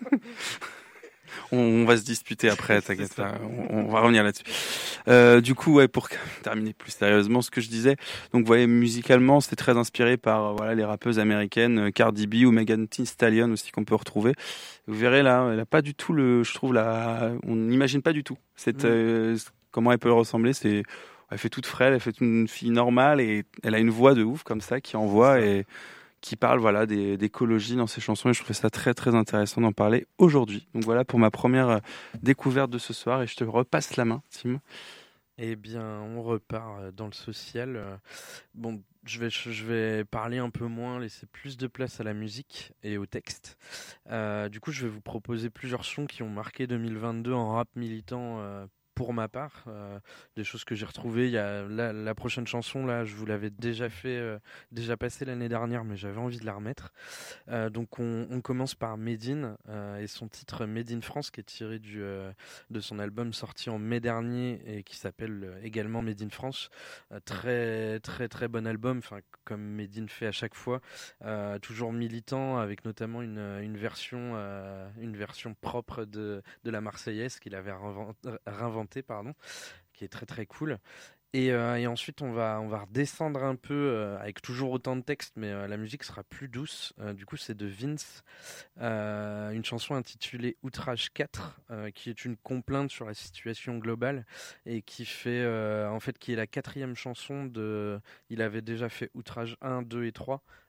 on, on va se disputer après, t'inquiète pas. On, on va revenir là-dessus. Euh, du coup, ouais, pour terminer plus sérieusement, ce que je disais. Donc, vous voyez, musicalement, c'était très inspiré par, euh, voilà, les rappeuses américaines, Cardi B ou Megan Thee Stallion aussi qu'on peut retrouver. Vous verrez là, elle a pas du tout le, je trouve là, on n'imagine pas du tout cette, mmh. euh, comment elle peut ressembler. C'est, elle fait toute frêle, elle fait une fille normale et elle a une voix de ouf comme ça qui envoie et qui parle voilà des, d'écologie dans ses chansons. Et je trouvais ça très très intéressant d'en parler aujourd'hui. Donc voilà pour ma première découverte de ce soir et je te repasse la main, Tim. Eh bien, on repart dans le social. Bon, je vais, je vais parler un peu moins, laisser plus de place à la musique et au texte. Euh, du coup, je vais vous proposer plusieurs sons qui ont marqué deux mille vingt-deux en rap militant euh, pour ma part. Euh, des choses que j'ai retrouvées. Il y a la, la prochaine chanson, là, je vous l'avais déjà fait, euh, déjà passée l'année dernière, mais j'avais envie de la remettre. Euh, donc, on, on commence par Medine euh, et son titre Made in France, qui est tiré du, euh, de son album sorti en mai dernier et qui s'appelle également Made in France. Euh, très, très, très bon album, enfin, comme Medine fait à chaque fois. Euh, toujours militant, avec notamment une, une, version, euh, une version propre de, de la Marseillaise qu'il avait réinventée. Pardon, qui est très très cool. Et, euh, et ensuite on va, on va redescendre un peu euh, avec toujours autant de texte, mais euh, la musique sera plus douce. Euh, du coup c'est de Vince, euh, une chanson intitulée Outrage quatre, euh, qui est une complainte sur la situation globale et qui fait euh, en fait qui est la quatrième chanson de. Il avait déjà fait Outrage un, deux et trois.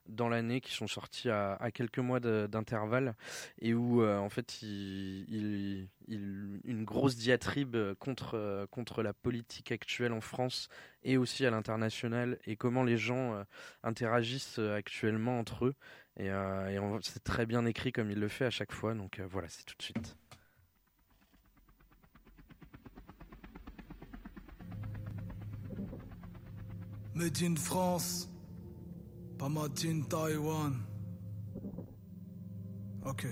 dans l'année qui sont sortis à, à quelques mois de, d'intervalle et où euh, en fait il, il, il, une grosse diatribe contre, euh, contre la politique actuelle en France et aussi à l'international et comment les gens euh, interagissent actuellement entre eux et, euh, et on, c'est très bien écrit comme il le fait à chaque fois, donc euh, voilà, c'est tout de suite. Made in France, pas made in Taiwan. Ok.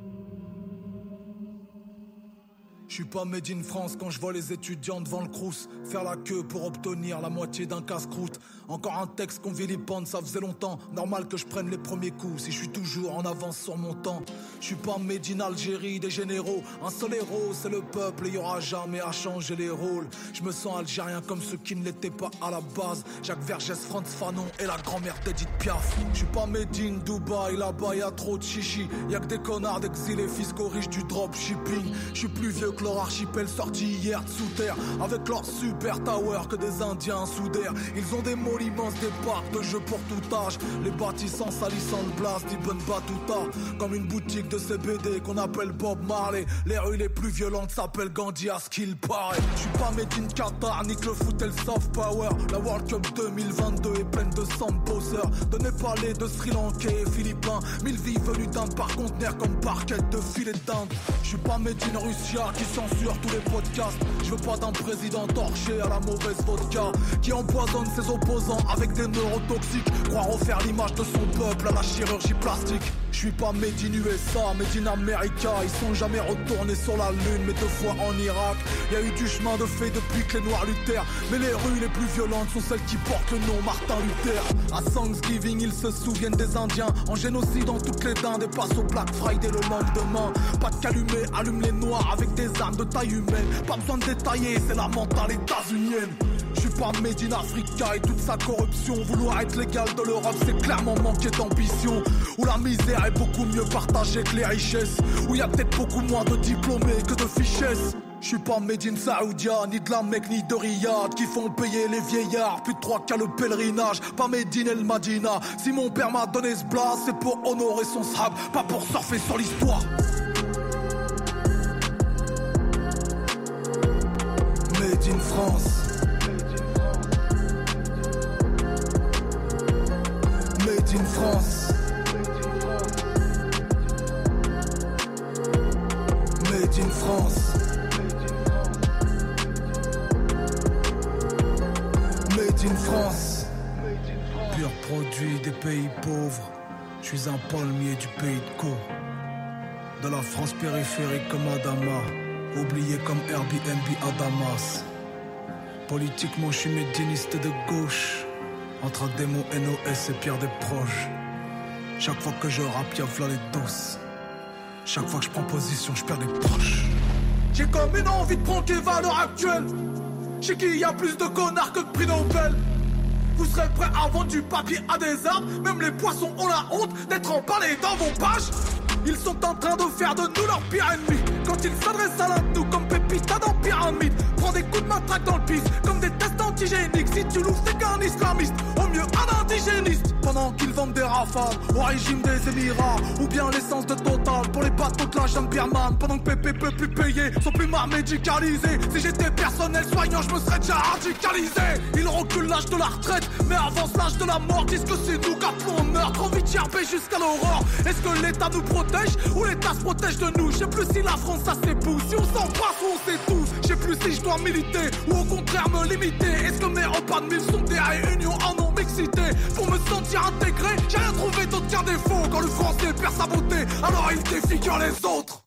Je suis pas made in France quand je vois les étudiants devant le Crous faire la queue pour obtenir la moitié d'un casse-croûte. Encore un texte qu'on vilipende, ça faisait longtemps. Normal que je prenne les premiers coups si je suis toujours en avance sur mon temps. Je suis pas made in Algérie des généraux. Un seul héros, c'est le peuple et y aura jamais à changer les rôles. Je me sens algérien comme ceux qui ne l'étaient pas à la base. Jacques Vergès, Franz Fanon et la grand-mère d'Edith Piaf. Je suis pas made in Dubaï, là-bas y'a trop de chichi. Y'a que des connards d'exilés fiscaux riches du dropshipping. Je suis plus vieux que leur archipel sorti hier de sous terre. Avec leur super tower que des indiens soudèrent. Ils ont des mots immenses, des parcs de jeux pour tout âge. Les bâtissants salissant le blast d'Ibn Battuta. Comme une boutique de C B D qu'on appelle Bob Marley. Les rues les plus violentes s'appellent Gandhi à ce qu'il paraît. Je suis pas made in Qatar, ni que le foot et le soft power. La World Cup deux mille vingt-deux est pleine de samposeurs. De Népalais, de Sri Lankais et Philippins. Mille vies venues d'Inde par conteneur comme parquet de filet d'Inde. Je suis pas made in Russia qui censure tous les podcasts. Je veux pas d'un président torché à la mauvaise vodka qui empoisonne ses opposants avec des neurotoxiques. Croire refaire l'image de son peuple à la chirurgie plastique. Je suis pas made in U S A, made in America. Ils sont jamais retournés sur la lune, mais deux fois en Irak. Y a eu du chemin de fait depuis que les noirs luttèrent. Mais les rues les plus violentes sont celles qui portent le nom Martin Luther. À Thanksgiving, ils se souviennent des Indiens en génocide dans toutes les dindes et passent au Black Friday le lendemain. Pas de calumet, allume les noirs avec des armes de taille humaine. Pas besoin de détailler, c'est la mentale états-unienne. Je suis pas made in Africa et toute sa corruption. Vouloir être l'égal de l'Europe, c'est clairement manquer d'ambition. Où la misère est beaucoup mieux partagée que les richesses. Où y a peut-être beaucoup moins de diplômés que de fichesses. Je suis pas made in Saoudia, ni de la Mecque, ni de Riyad, qui font payer les vieillards, plus de trois qu'à le pèlerinage. Pas made in El Madina, si mon père m'a donné ce blast, c'est pour honorer son sahab, pas pour surfer sur l'histoire. Made in France. Made in France. Made in France. Made in France. Pur produit des pays pauvres. Je suis un palmier du pays de Co. De la France périphérique comme Adama. Oublié comme Airbnb à Damas. Politiquement je suis médiniste de gauche. Entre démons N O S et Pierre des proches. Chaque fois que je rappe y'a v'là les doses. Chaque fois que je prends position je perds des proches. J'ai comme une envie de prendre Keva à l'heure actuelle. Chez qui y a plus de connards que de prix Nobel. Vous serez prêts à vendre du papier à des arbres. Même les poissons ont la honte d'être emballés dans vos pages. Ils sont en train de faire de nous leur pire ennemi. Quand ils s'adressent à l'un de nous comme Pépita dans Pyramide. Prends des coups de matraque dans le pif comme des tests antigéniques. Si tu l'ouvres c'est qu'un islamiste, au mieux un indigéniste. Pendant qu'ils vendent des rafales au régime des Émirats. Ou bien l'essence de Total pour les bateaux de la jungle birmane. Pendant que Pépé peut plus payer son plumard médicalisé. Si j'étais personnel soignant je me serais déjà radicalisé. Ils reculent l'âge de la retraite mais avancent l'âge de la mort. Disent que c'est nous qu'après on meurt. Trop vite yerbé jusqu'à l'aurore. Est-ce que l'État nous protège ou l'État se protège de nous? Je sais plus si la France ça s'épouse. Si on s'en passe ou on s'étouffe. Je sais plus si je dois militer ou au contraire me limiter. Est-ce que mes repas de mille sont des réunions en non-mixité? Pour me sentir intégré, j'ai rien trouvé d'autre qu'un défaut. Quand le français perd sa beauté, alors il défigure les autres.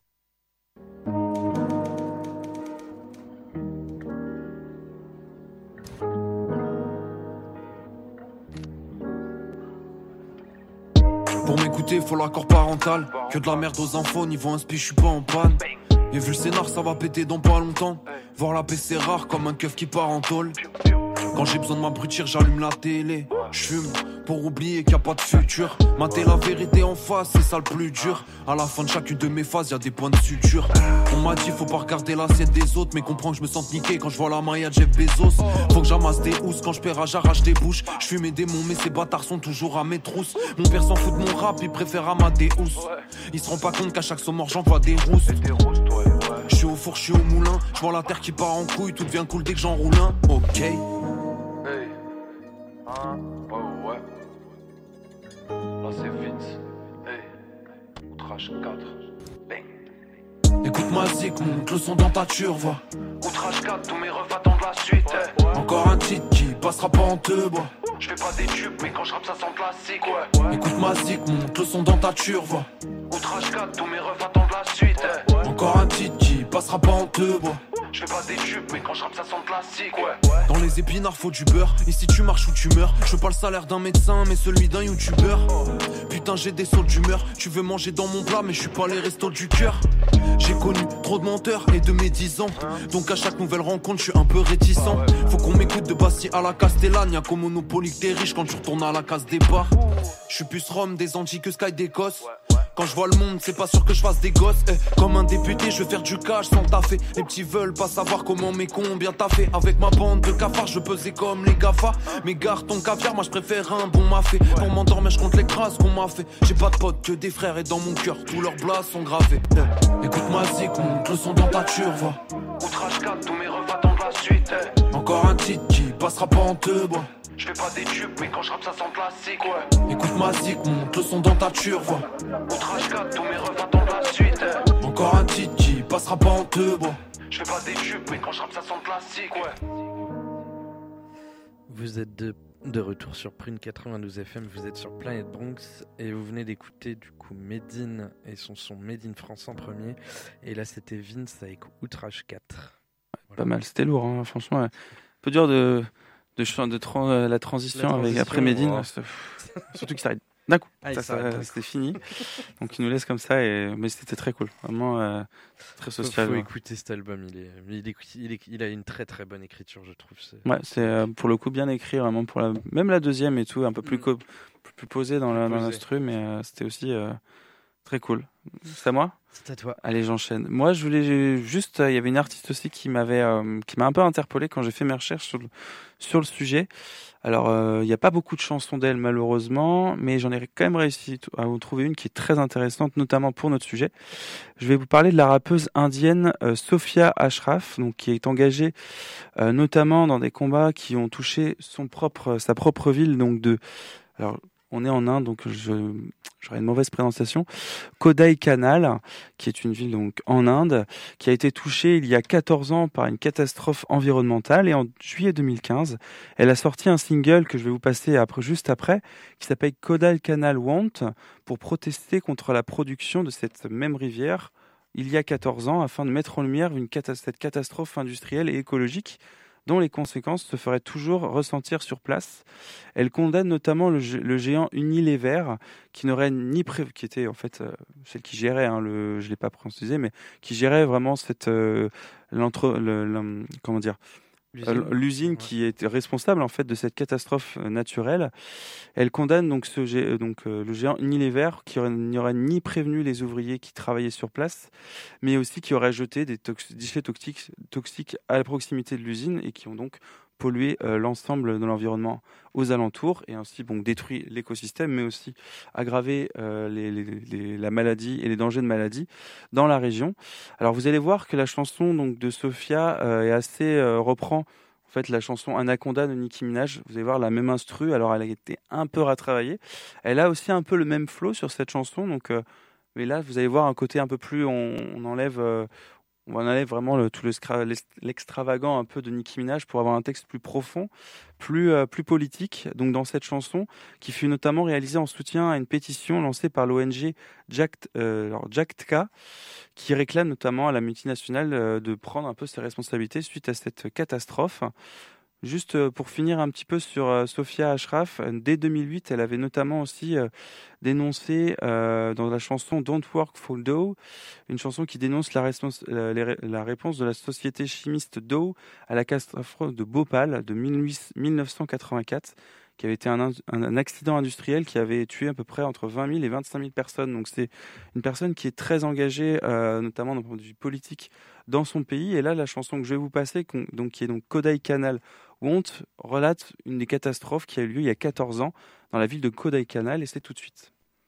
Pour m'écouter, faut l'accord parental. Que de la merde aux infos, niveau inspi, je suis pas en panne. Et vu le scénar, ça va péter dans pas longtemps. Voir la paix, c'est rare comme un keuf qui part en tôle. Quand j'ai besoin de m'abrutir, j'allume la télé. J'fume, pour oublier qu'il n'y a pas de futur. Mater la vérité en face, c'est ça le plus dur. À la fin de chacune de mes phases, y a des points de suture. On m'a dit faut pas regarder l'assiette des autres, mais comprends que je me sens niqué quand je vois la maille à Jeff Bezos. Faut que j'amasse des housses, quand je perds j'arrache des bouches. Je fume mes démons, mais ces bâtards sont toujours à mes trousses. Mon père s'en fout de mon rap, il préfère amater housse. Il se rend pas compte qu'à chaque saut mort j'envoie des rousses. Je suis au four, je suis au moulin. Je vois la terre qui part en couille, tout devient cool dès que j'enroule un. Ok. Hey. Hein? Ouais, ouais. Là c'est Vince. Hey. Outrage quatre. Bang. Écoute ma zik, monte le son dans ta turva. Outrage quatre, tous mes refs attendent la suite. Ouais, ouais. Encore un titre qui passera pas en te bois. Je fais pas des tubes, mais quand je rappe ça sent classique. Ouais, ouais. Écoute ma zik, monte le son dans ta turva. Outrage quatre, tous mes refs attendent la suite. Ouais, ouais. Encore un titre qui passera pas en te bois. Je fais pas des tubes, mais quand je rappe ça sent classique. Ouais, ouais. Dans les épinards faut du beurre. Ici tu marches ou tu meurs. Je veux pas le salaire d'un médecin, mais celui d'un youtubeur. Putain j'ai des sauts d'humeur. Tu veux manger dans mon plat, mais je suis pas les restos du cœur. J'ai connu trop de menteurs et de médisants. Donc à chaque nouvelle rencontre je suis un peu réticent. Faut qu'on m'écoute de Bastille à la Castellane. Y'a qu'au Monopoly que t'es riche quand tu retournes à la case départ. Je suis plus Rome des Antilles que Sky d'Écosse. Quand je vois le monde, c'est pas sûr que je fasse des gosses. eh. Comme un député, je veux faire du cash sans taffer. Les petits veulent pas savoir comment mais combien t'as fait. Avec ma bande de cafards, je pesais comme les GAFA. Mais garde ton caviar, moi je préfère un bon mafé. Pour m'endormir, je compte les crasses qu'on m'a fait. J'ai pas de potes que des frères et dans mon cœur, tous leurs blases sont gravés. eh. Écoute ma zik, monte le son dans ta turva. Outrage quatre, tous mes refs attendent la suite. eh. Encore un titre qui passera pas en te bois. Je fais pas des tubes, mais quand je rappe ça sent classique. Ouais. Écoute ma zik, monte le son dans ta turva. Outrage quatre, tous mes refs attendent la suite. eh. Encore un titre qui passera pas en te bois. Je fais pas des tubes, mais quand je rappe ça sent classique. Ouais. Vous êtes de, de retour sur Prune quatre-vingt-douze F M, vous êtes sur Planète Bronx et vous venez d'écouter du coup Medine et son son Made in France en premier. Et là c'était Vince avec Outrage quatre. Voilà. Pas mal, c'était lourd, hein, franchement. Un peu dur de, de, de, de tra- la transition, la transition avec après Medine. Wow. Surtout qu'il s'arrête d'un coup. Ah, ça, ça, c'était fini. Donc il nous laisse comme ça, et... mais c'était très cool. Vraiment euh, très social. Il faut, faut écouter cet album, il, est, il, est, il, est, il a une très très bonne écriture, je trouve. C'est, ouais, c'est euh, pour le coup bien écrit, vraiment. Pour la... Même la deuxième et tout, un peu plus, co- plus posé dans, la, dans l'instru, mais euh, c'était aussi euh, très cool. C'est à moi ? C'est à toi. Allez, j'enchaîne. Moi, je voulais juste... Il euh, y avait une artiste aussi qui m'avait, euh, qui m'a un peu interpellé quand j'ai fait mes recherches sur le, sur le sujet. Alors, il euh, n'y a pas beaucoup de chansons d'elle, malheureusement, mais j'en ai quand même réussi à vous trouver une qui est très intéressante, notamment pour notre sujet. Je vais vous parler de la rappeuse indienne euh, Sophia Ashraf, donc, qui est engagée euh, notamment dans des combats qui ont touché son propre, sa propre ville, donc de... Alors, on est en Inde, donc je, j'aurais une mauvaise prononciation. Kodaikanal, qui est une ville donc en Inde, qui a été touchée il y a quatorze ans par une catastrophe environnementale. Et en juillet deux mille quinze, elle a sorti un single que je vais vous passer après, juste après, qui s'appelle Kodaikanal Want, pour protester contre la production de cette même rivière il y a quatorze ans, afin de mettre en lumière une cata- cette catastrophe industrielle et écologique dont les conséquences se feraient toujours ressentir sur place. Elle condamne notamment le, gé- le géant Unilever, qui n'aurait ni pré- qui était en fait euh, celle qui gérait, hein, le, je l'ai pas précisé, mais qui gérait vraiment cette euh, l'entre, le, le, comment dire. L'usine, l'usine ouais. qui est responsable en fait de cette catastrophe naturelle. Elle condamne donc ce gé- donc euh, le géant Unilever qui aurait, n'aurait ni prévenu les ouvriers qui travaillaient sur place, mais aussi qui aurait jeté des tox- déchets toxiques, toxiques à la proximité de l'usine et qui ont donc pollué euh, l'ensemble de l'environnement aux alentours et ainsi bon, détruit l'écosystème, mais aussi aggravé euh, les, les, les, la maladie et les dangers de maladie dans la région. Alors vous allez voir que la chanson donc, de Sophia euh, est assez euh, reprend en fait la chanson Anaconda de Nicki Minaj. Vous allez voir la même instru, alors elle a été un peu retravaillée. Elle a aussi un peu le même flow sur cette chanson, donc euh, mais là vous allez voir un côté un peu plus, on, on enlève euh, on enlève vraiment le, tout le, l'extravagant un peu de Nicki Minaj pour avoir un texte plus profond, plus, euh, plus politique. Donc dans cette chanson, qui fut notamment réalisée en soutien à une pétition lancée par l'O N G Jakt, euh, alors Jaktka, qui réclame notamment à la multinationale euh, de prendre un peu ses responsabilités suite à cette catastrophe. Juste pour finir un petit peu sur euh, Sophia Ashraf, dès deux mille huit, elle avait notamment aussi euh, dénoncé euh, dans la chanson Don't Work for Dow, une chanson qui dénonce la, respons- la, la réponse de la société chimiste Dow à la catastrophe de Bhopal de mille neuf cent quatre-vingt-quatre, qui avait été un, un, un accident industriel qui avait tué à peu près entre vingt mille et vingt-cinq mille personnes. Donc c'est une personne qui est très engagée, euh, notamment d'un point de vue politique, dans son pays. Et là, la chanson que je vais vous passer, donc, qui est donc Kodaikanal Want, relate une des catastrophes qui a eu lieu il y a quatorze ans dans la ville de Kodaikanal, et c'est tout de suite.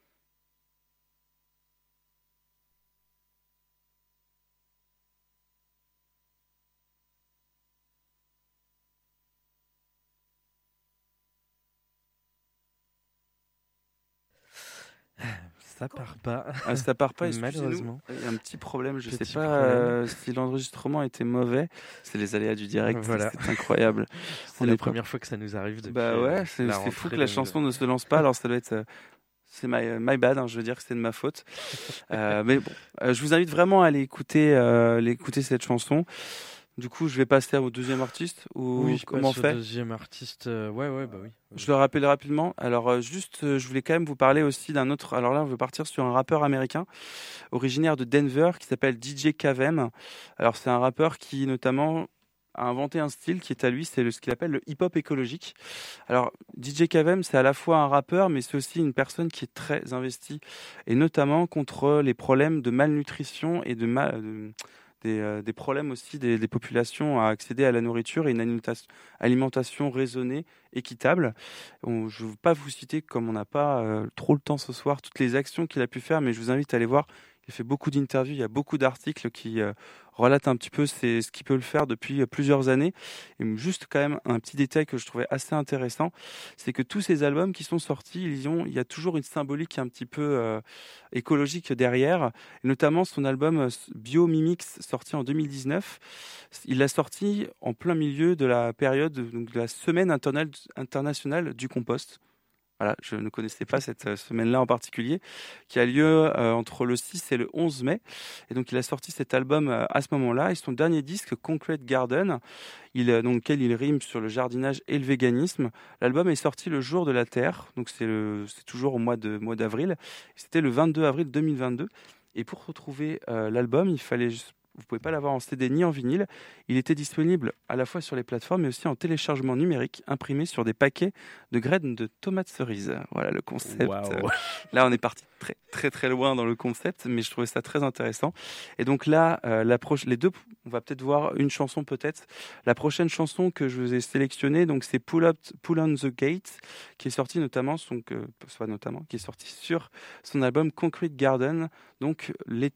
Ça part pas. Ah, ça part pas, malheureusement. Il y a un petit problème, je ne sais pas euh, si l'enregistrement était mauvais. C'est les aléas du direct, voilà. C'est incroyable. C'est On la première pas... fois que ça nous arrive depuis. Bah ouais, c'est, c'est fou que la chanson de... ne se lance pas, alors ça doit être... Euh, c'est my, my bad, hein, je veux dire que c'est de ma faute. euh, mais bon, euh, je vous invite vraiment à aller écouter, euh, aller écouter cette chanson. Du coup, je vais passer au deuxième artiste ou oui, comment on fait ? Deuxième artiste, euh, ouais, ouais, bah oui. Je le rappelle rapidement. Alors, euh, juste, euh, je voulais quand même vous parler aussi d'un autre. Alors là, on veut partir sur un rappeur américain originaire de Denver qui s'appelle D J Kavem. Alors, c'est un rappeur qui, notamment, a inventé un style qui est à lui, c'est le, ce qu'il appelle le hip-hop écologique. Alors, D J Kavem, c'est à la fois un rappeur, mais c'est aussi une personne qui est très investie, et notamment contre les problèmes de malnutrition et de mal. De, Des, euh, des problèmes aussi des, des populations à accéder à la nourriture et une alimentation, alimentation raisonnée, équitable. On, je ne veux pas vous citer, comme on n'a pas euh, trop le temps ce soir, toutes les actions qu'il a pu faire, mais je vous invite à aller voir. Il fait beaucoup d'interviews, il y a beaucoup d'articles qui euh, relatent un petit peu ces, ce qu'il peut le faire depuis euh, plusieurs années. Et juste quand même un petit détail que je trouvais assez intéressant, c'est que tous ces albums qui sont sortis, ils ont, il y a toujours une symbolique un petit peu euh, écologique derrière. Et notamment son album Biomimix, sorti en deux mille dix-neuf, il l'a sorti en plein milieu de la période donc de la semaine internationale du compost. Voilà, je ne connaissais pas cette semaine-là en particulier, qui a lieu euh, entre le six et le onze mai. Et donc, il a sorti cet album euh, à ce moment-là. Et son dernier disque, Concrete Garden, il, euh, dans lequel il rime sur le jardinage et le véganisme. L'album est sorti le jour de la Terre, donc c'est, le, c'est toujours au mois, de, mois d'avril. C'était le vingt-deux avril deux mille vingt-deux. Et pour retrouver euh, l'album, il fallait... Vous ne pouvez pas l'avoir en C D ni en vinyle. Il était disponible à la fois sur les plateformes, mais aussi en téléchargement numérique, imprimé sur des paquets de graines de tomates cerises. Voilà le concept. Wow. Là, on est parti très, très, très loin dans le concept, mais je trouvais ça très intéressant. Et donc là, euh, la pro- les deux, on va peut-être voir une chanson peut-être. La prochaine chanson que je vous ai sélectionnée, donc c'est Pull Up, Pull on the Gate, qui est sortie notamment, donc, euh, soit notamment, qui est sortie sur son album Concrete Garden, donc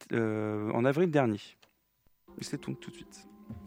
euh, en avril dernier. C'est tout, tout de suite.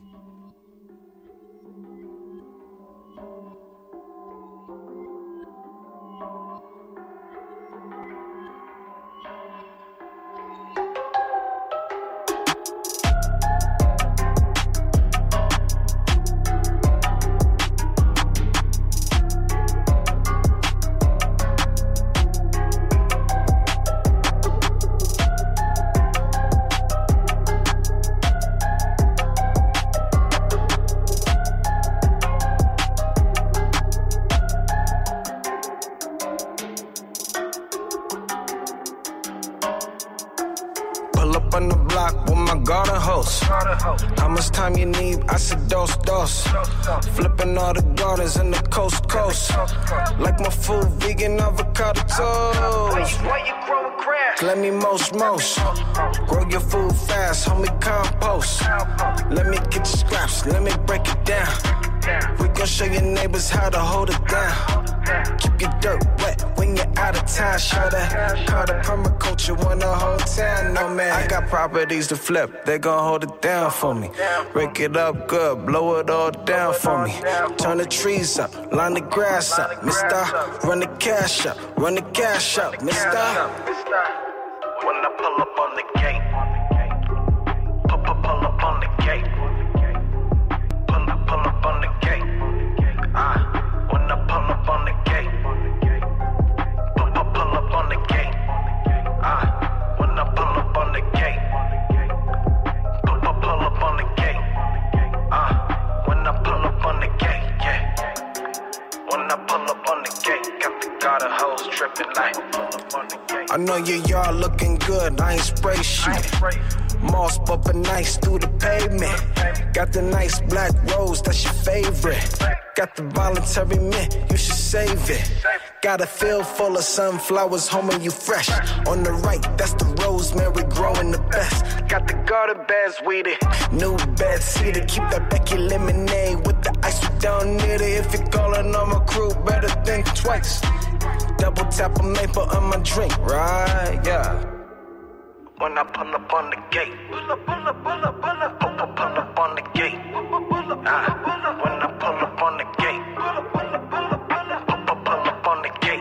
How much time you need? I said dose, dose. Flipping all the gardens in the coast, coast. Like my food, vegan avocado toast. Let me most, most. Grow your food fast, homie, compost. Let me get your scraps, let me break it down. We gon' show your neighbors how to hold it down. Keep your dirt wet when you're out of town. Show that call the permaculture, want the whole town. No man, I got properties to flip, they gon' hold it down for me. Break it up good, blow it all down for me. Turn the trees up, line the grass up, mister. Run the cash up, run the cash up, mister. When I pull up on the gate, pull, pull, pull up on the gate, pull up, pull up on the gate. Ah, when I pull up on the gate, pull, pull, pull up on the gate. Ah, when I pull up on the gate, pull, pull, pull up on the gate. Ah, when I pull up on the gate, yeah. When I pull up on the gate, got the gutter hoes tripping like pull up on the gate. I know your yard looking good, I ain't spray shit. Moss bumping nice through the pavement. Got the nice black rose, that's your favorite. Got the voluntary mint, you should save it. Got a field full of sunflowers, homie, you fresh. On the right, that's the rosemary growing the best. Got the garden beds weeded, new bed seated. Keep that Becky lemonade with the ice, we don't need it. If you're calling on my crew, better think twice. Double tap a maple on my drink, right? Yeah. When I pull up on the gate, pull up, pull up, pull up, pull up, pull up, pull up on the gate. Ah, when I pull up on the gate, pull up, pull up, pull up, pull up, pull up, pull up on the gate.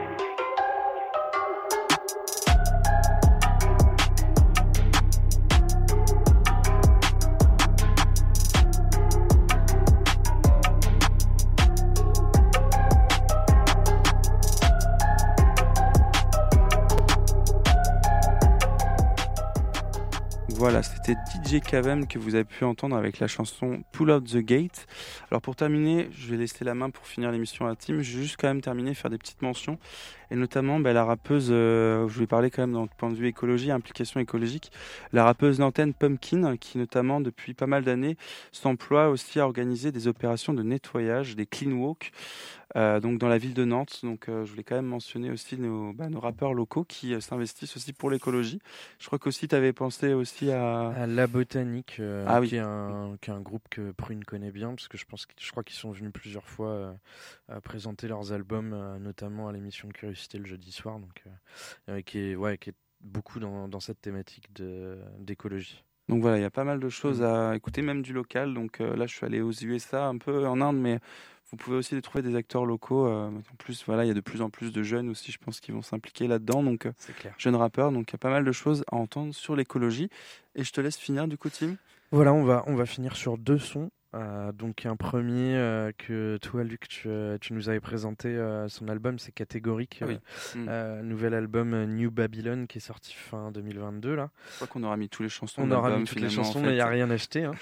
Voilà, c'était D J Cavem que vous avez pu entendre avec la chanson Pull Out the Gate. Alors pour terminer, je vais laisser la main pour finir l'émission à Tim. Je vais juste quand même terminer, faire des petites mentions. Et notamment bah, la rappeuse, euh, je vais parler quand même d'un point de vue écologie, implication écologique, la rappeuse nantaine Pumpkin, qui notamment depuis pas mal d'années s'emploie aussi à organiser des opérations de nettoyage, des clean walks, euh, donc dans la ville de Nantes. Donc euh, je voulais quand même mentionner aussi nos, bah, nos rappeurs locaux qui euh, s'investissent aussi pour l'écologie. Je crois qu'aussi tu avais pensé aussi à... à La Botanique, euh, ah, oui. qui, est un, qui est un groupe que Prune connaît bien, parce que je pense que je crois qu'ils sont venus plusieurs fois euh, à présenter leurs albums, euh, notamment à l'émission de Curiosité le jeudi soir, donc euh, qui est ouais qui est beaucoup dans, dans cette thématique de d'écologie. Donc voilà, il y a pas mal de choses mmh. à écouter, même du local. Donc euh, là, je suis allé aux U S A, un peu en Inde, mais vous pouvez aussi trouver des acteurs locaux. Euh, en plus, voilà, il y a de plus en plus de jeunes aussi, je pense, qui vont s'impliquer là-dedans. Donc, euh, c'est clair. Jeunes rappeurs, donc il y a pas mal de choses à entendre sur l'écologie. Et je te laisse finir du coup, Tim. Voilà, on va on va finir sur deux sons. Euh, donc un premier euh, que toi Luc tu, euh, tu nous avais présenté euh, son album, c'est Catégorique, oui. euh, mmh. euh, nouvel album euh, New Babylon qui est sorti fin deux mille vingt-deux là. Je crois qu'on aura mis toutes les chansons. On aura mis toutes les chansons, en fait. Mais il n'y a rien acheté. Hein.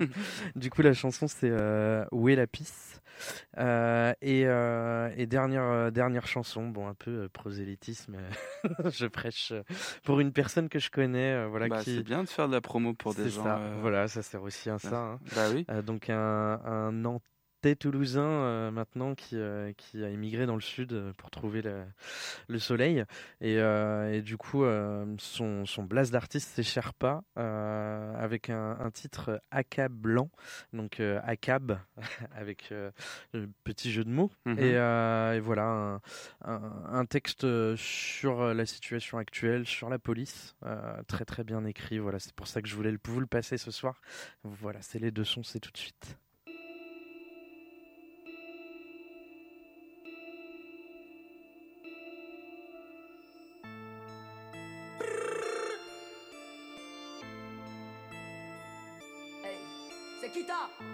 Du coup la chanson c'est euh, Où est la pisse euh, et, euh, et dernière euh, dernière chanson, bon un peu euh, prosélytisme, je prêche pour une personne que je connais, euh, voilà bah, qui. C'est bien de faire de la promo pour des c'est gens. Ça. Euh... Voilà, ça sert aussi à ça. Hein. Bah oui. Euh, donc un un Nantais toulousain euh, maintenant qui euh, qui a immigré dans le sud euh, pour trouver le, le soleil et, euh, et du coup euh, son son blast d'artiste c'est Sherpa euh, avec un, un titre accablant, donc euh, accab avec euh, le petit jeu de mots mm-hmm. et, euh, et voilà un, un, un texte sur la situation actuelle, sur la police, euh, très très bien écrit. Voilà, c'est pour ça que je voulais le, vous le passer ce soir. Voilà, c'est les deux sons, c'est tout de suite. C'est Kita.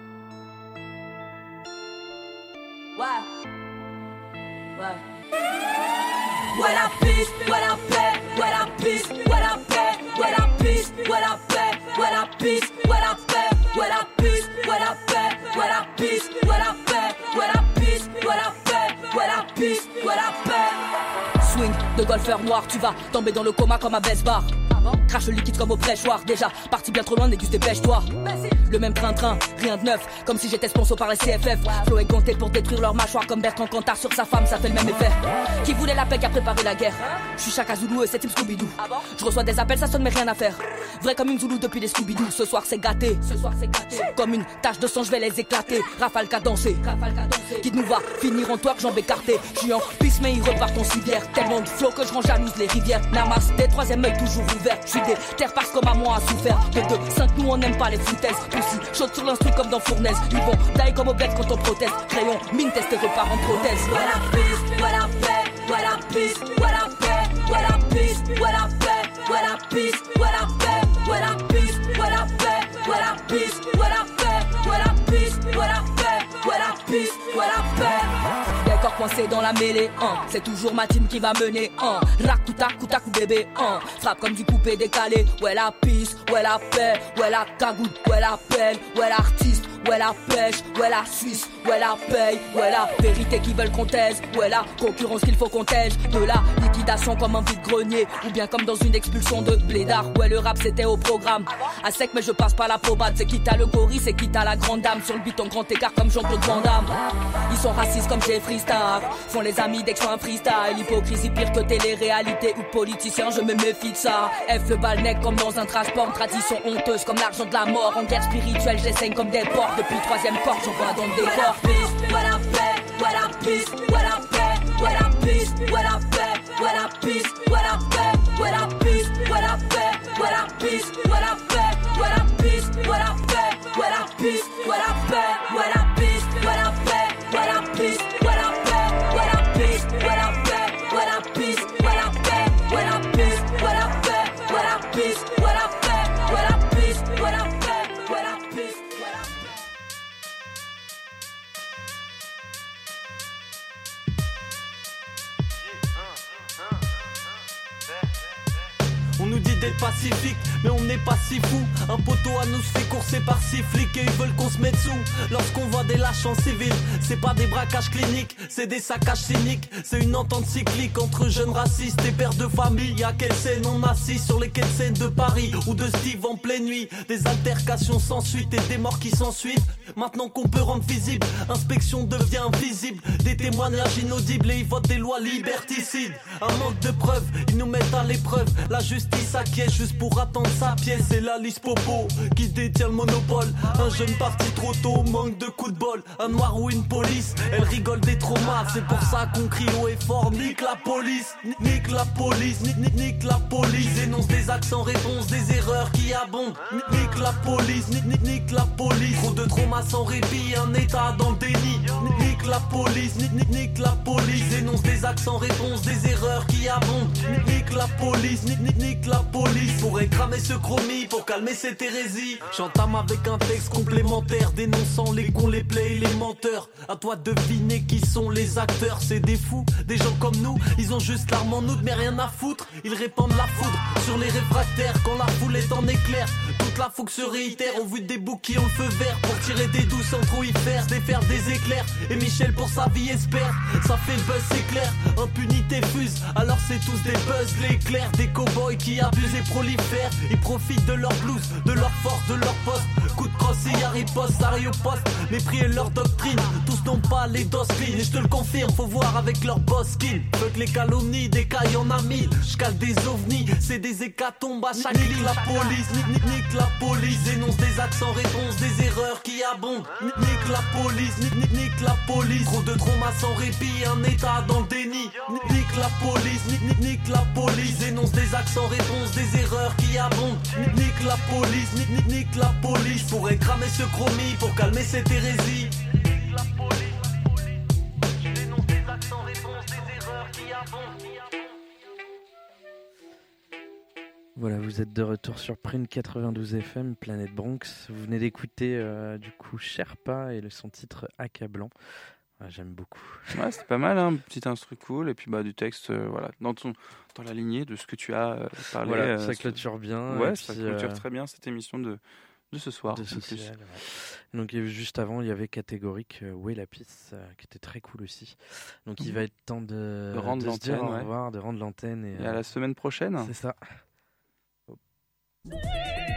Ouais. Ouais. Ouais la piste, ouais la paix, ouais la piste, ouais la paix, ouais la piste, ouais la paix, ouais la piste, ouais la paix, ouais la piste, ouais la paix, ouais la piste, ouais la paix, ouais la piste, ouais la paix, ouais la piste, ouais la paix. Swing de golfeur noir, tu vas tomber dans le coma comme un baisse-bar. Crache le liquide comme au prêchoir. Déjà parti bien trop loin, Négus dépêche-toi. Le même train-train, rien de neuf, comme si j'étais sponsor par les C F F. Flo est compté pour détruire leur mâchoire, comme Bertrand Cantat sur sa femme, ça fait le même effet. Qui voulait la paix, qui a préparé la guerre. Je suis Chaka Zulu et c'est Team Scooby-Doo. Je reçois des appels, ça sonne mais rien à faire. Vrai comme une Zoulou depuis les Scooby-Doo. Ce soir c'est gâté, ce soir c'est gâté. Comme une tache de sang, je vais les éclater. Rafale qu'a dansé, qui nous va finir en twerk, jambes écartées. Je suis en pisse mais il repart en civière. Tellement de flow que je rends jalouse les rivières. Namas, des troisième œil toujours ouvert. Je suis des terres parce comme à moi à souffert. De deux, cinq, nous on n'aime pas les foutaises. Aussi chaude sur l'instru comme dans Fournaise. Ils vont taille comme au bec quand on proteste. Crayon, mine, test et repart en prothèse. Ouais la piste, ouais la paix, ouais la piste, ouais la paix, ouais la piste, ouais la paix, ouais la piste, ouais la paix, ouais la piste, ouais la paix, ouais la piste, ouais la paix, ouais la piste, ouais la paix, ouais la piste, ouais la paix. Les corps coincés dans la mêlée, hein. C'est toujours ma team qui va mener, hein. Rac tout à coup tac bébé, hein. Frappe comme du coupé décalé. Ouais la piste, ouais la paix, ouais la cagoule, ouais la peine, ouais l'artiste, ouais la pêche, ouais la Suisse, ouais la paye, ouais la vérité qui veulent qu'on taise, ouais la concurrence qu'il faut qu'on tège, de la liquidation comme un vide-grenier, ou bien comme dans une expulsion de blédard, ouais le rap c'était au programme, à sec mais je passe pas la probade, c'est quitte à le gorille, c'est quitte à la grande dame, sur le beat en grand écart comme Jean-Claude Van Damme, ils sont racistes comme Jeffree Star, font les amis dès que je fais un freestyle, hypocrisie pire que télé-réalité ou politicien, je me méfie de ça, F le balnec comme dans un transport, tradition honteuse comme l'argent de la mort, en guerre spirituelle je les saigne comme des porcs, depuis le troisième corps j'envoie dans le décor. Ouais la paix, ouais la peace, ouais la paix, ouais la peace, ouais la paix, ouais la peace, ouais la paix, ouais la peace, ouais la paix, ouais la peace, ouais la paix, ouais la peace, ouais la paix, ouais la peace, ouais la paix, ouais la peace, ouais la paix, ouais la peace, ouais la paix, ouais la peace, ouais la paix, ouais la peace, ouais la paix, ouais la peace, ouais la paix, ouais la peace, ouais la paix, ouais la peace, ouais la paix, ouais la peace, ouais la paix. On nous dit d'être pacifique, mais on n'est pas si fou. Un poteau à nous se fait courser par six flics et ils veulent qu'on se mette sous. Lorsqu'on voit des lâches en civil, c'est pas des braquages cliniques, c'est des saccages cyniques. C'est une entente cyclique entre jeunes racistes et pères de famille. Y'a quelle scène on assiste sur les quais de Seine de Paris ou de Steve en pleine nuit. Des altercations sans suite et des morts qui s'ensuivent. Maintenant qu'on peut rendre visible, inspection devient invisible. Des témoignages inaudibles et ils votent des lois liberticides. Un manque de preuves, ils nous mettent à l'épreuve. La justice acquiesce juste pour attendre sa pièce. C'est la liste Popo qui détient le monopole. Un jeune parti trop tôt, manque de coup de bol. Un noir ou une police, elle rigole des traumas. C'est pour ça qu'on crie haut et fort, nique la police, nique la police, nique, nique la police. Énonce des axes en réponse, des erreurs qui abondent. Nique la police, nique, nique la police. Trop de traumas sans répit, un état dans le déni. Nique la police, nique, nique la police. Énonce des axes en réponse, des erreurs qui abondent. Nique la police, nique, nique, nique la police. Pourrait cramer ce chromie pour calmer cette hérésie. J'entame avec un texte complémentaire dénonçant les cons, les plaies et les menteurs. À toi de deviner qui sont les acteurs. C'est des fous, des gens comme nous. Ils ont juste l'arme en outre mais rien à foutre. Ils répandent la foudre sur les réfractaires quand la foule est en éclair. Toute la fougue se réitère au vu des boucs qui ont le feu vert pour tirer des douces sans trop y faire, se défaire des éclairs. Et Michel pour sa vie espère. Ça fait le buzz, c'est clair. Impunité fuse, alors c'est tous des buzz. L'éclair des cow-boys qui abusent et prolifèrent. Ils profitent de leur blues, de leur force, de leur poste. Coup de crosse et Harry Post, Harry au poste. Mépris et leur doctrine, tous n'ont pas les dos clean. Et je te le confirme, faut voir avec leur boss skin. Fuck les calomnies, des cas y'en a mille. J'cale des ovnis, c'est des hécatombes à chaque ligne. La police, nique, nique, nique la police. Énonce des axes en réponse, des erreurs qui abondent. Nique, nique la police, nique, nique, nique la police. Trop de traumas sans répit, un état dans le déni. Nique, nique la police, nique, nique, nique la police. Énonce des axes en réponse, des erreurs qui abondent. Nique, nique la police, nique, nique, nique la police. Pourrait cramer ce chromie pour calmer cette hérésie. Nique la police, la police. Je dénonce des axes en réponse, des erreurs qui abondent. Voilà, vous êtes de retour sur Prune quatre-vingt-douze F M, Planète Bronx. Vous venez d'écouter euh, du coup Sherpa et le, son titre Accablant. Ouais, j'aime beaucoup. Ouais, c'est pas mal, hein, petit instru cool et puis bah du texte, euh, voilà, dans ton, dans la lignée de ce que tu as euh, parlé. Voilà, euh, ça clôture bien. Ouais, et ça puis, clôture euh, très bien cette émission de de ce soir. De social, ouais. Donc juste avant, il y avait Catégorique, euh, Où est la piste, euh, qui était très cool aussi. Donc il va être temps de, de rendre de se dire l'antenne, au ouais. revoir, de rendre l'antenne. Et, et à euh, la semaine prochaine. C'est ça. Oh.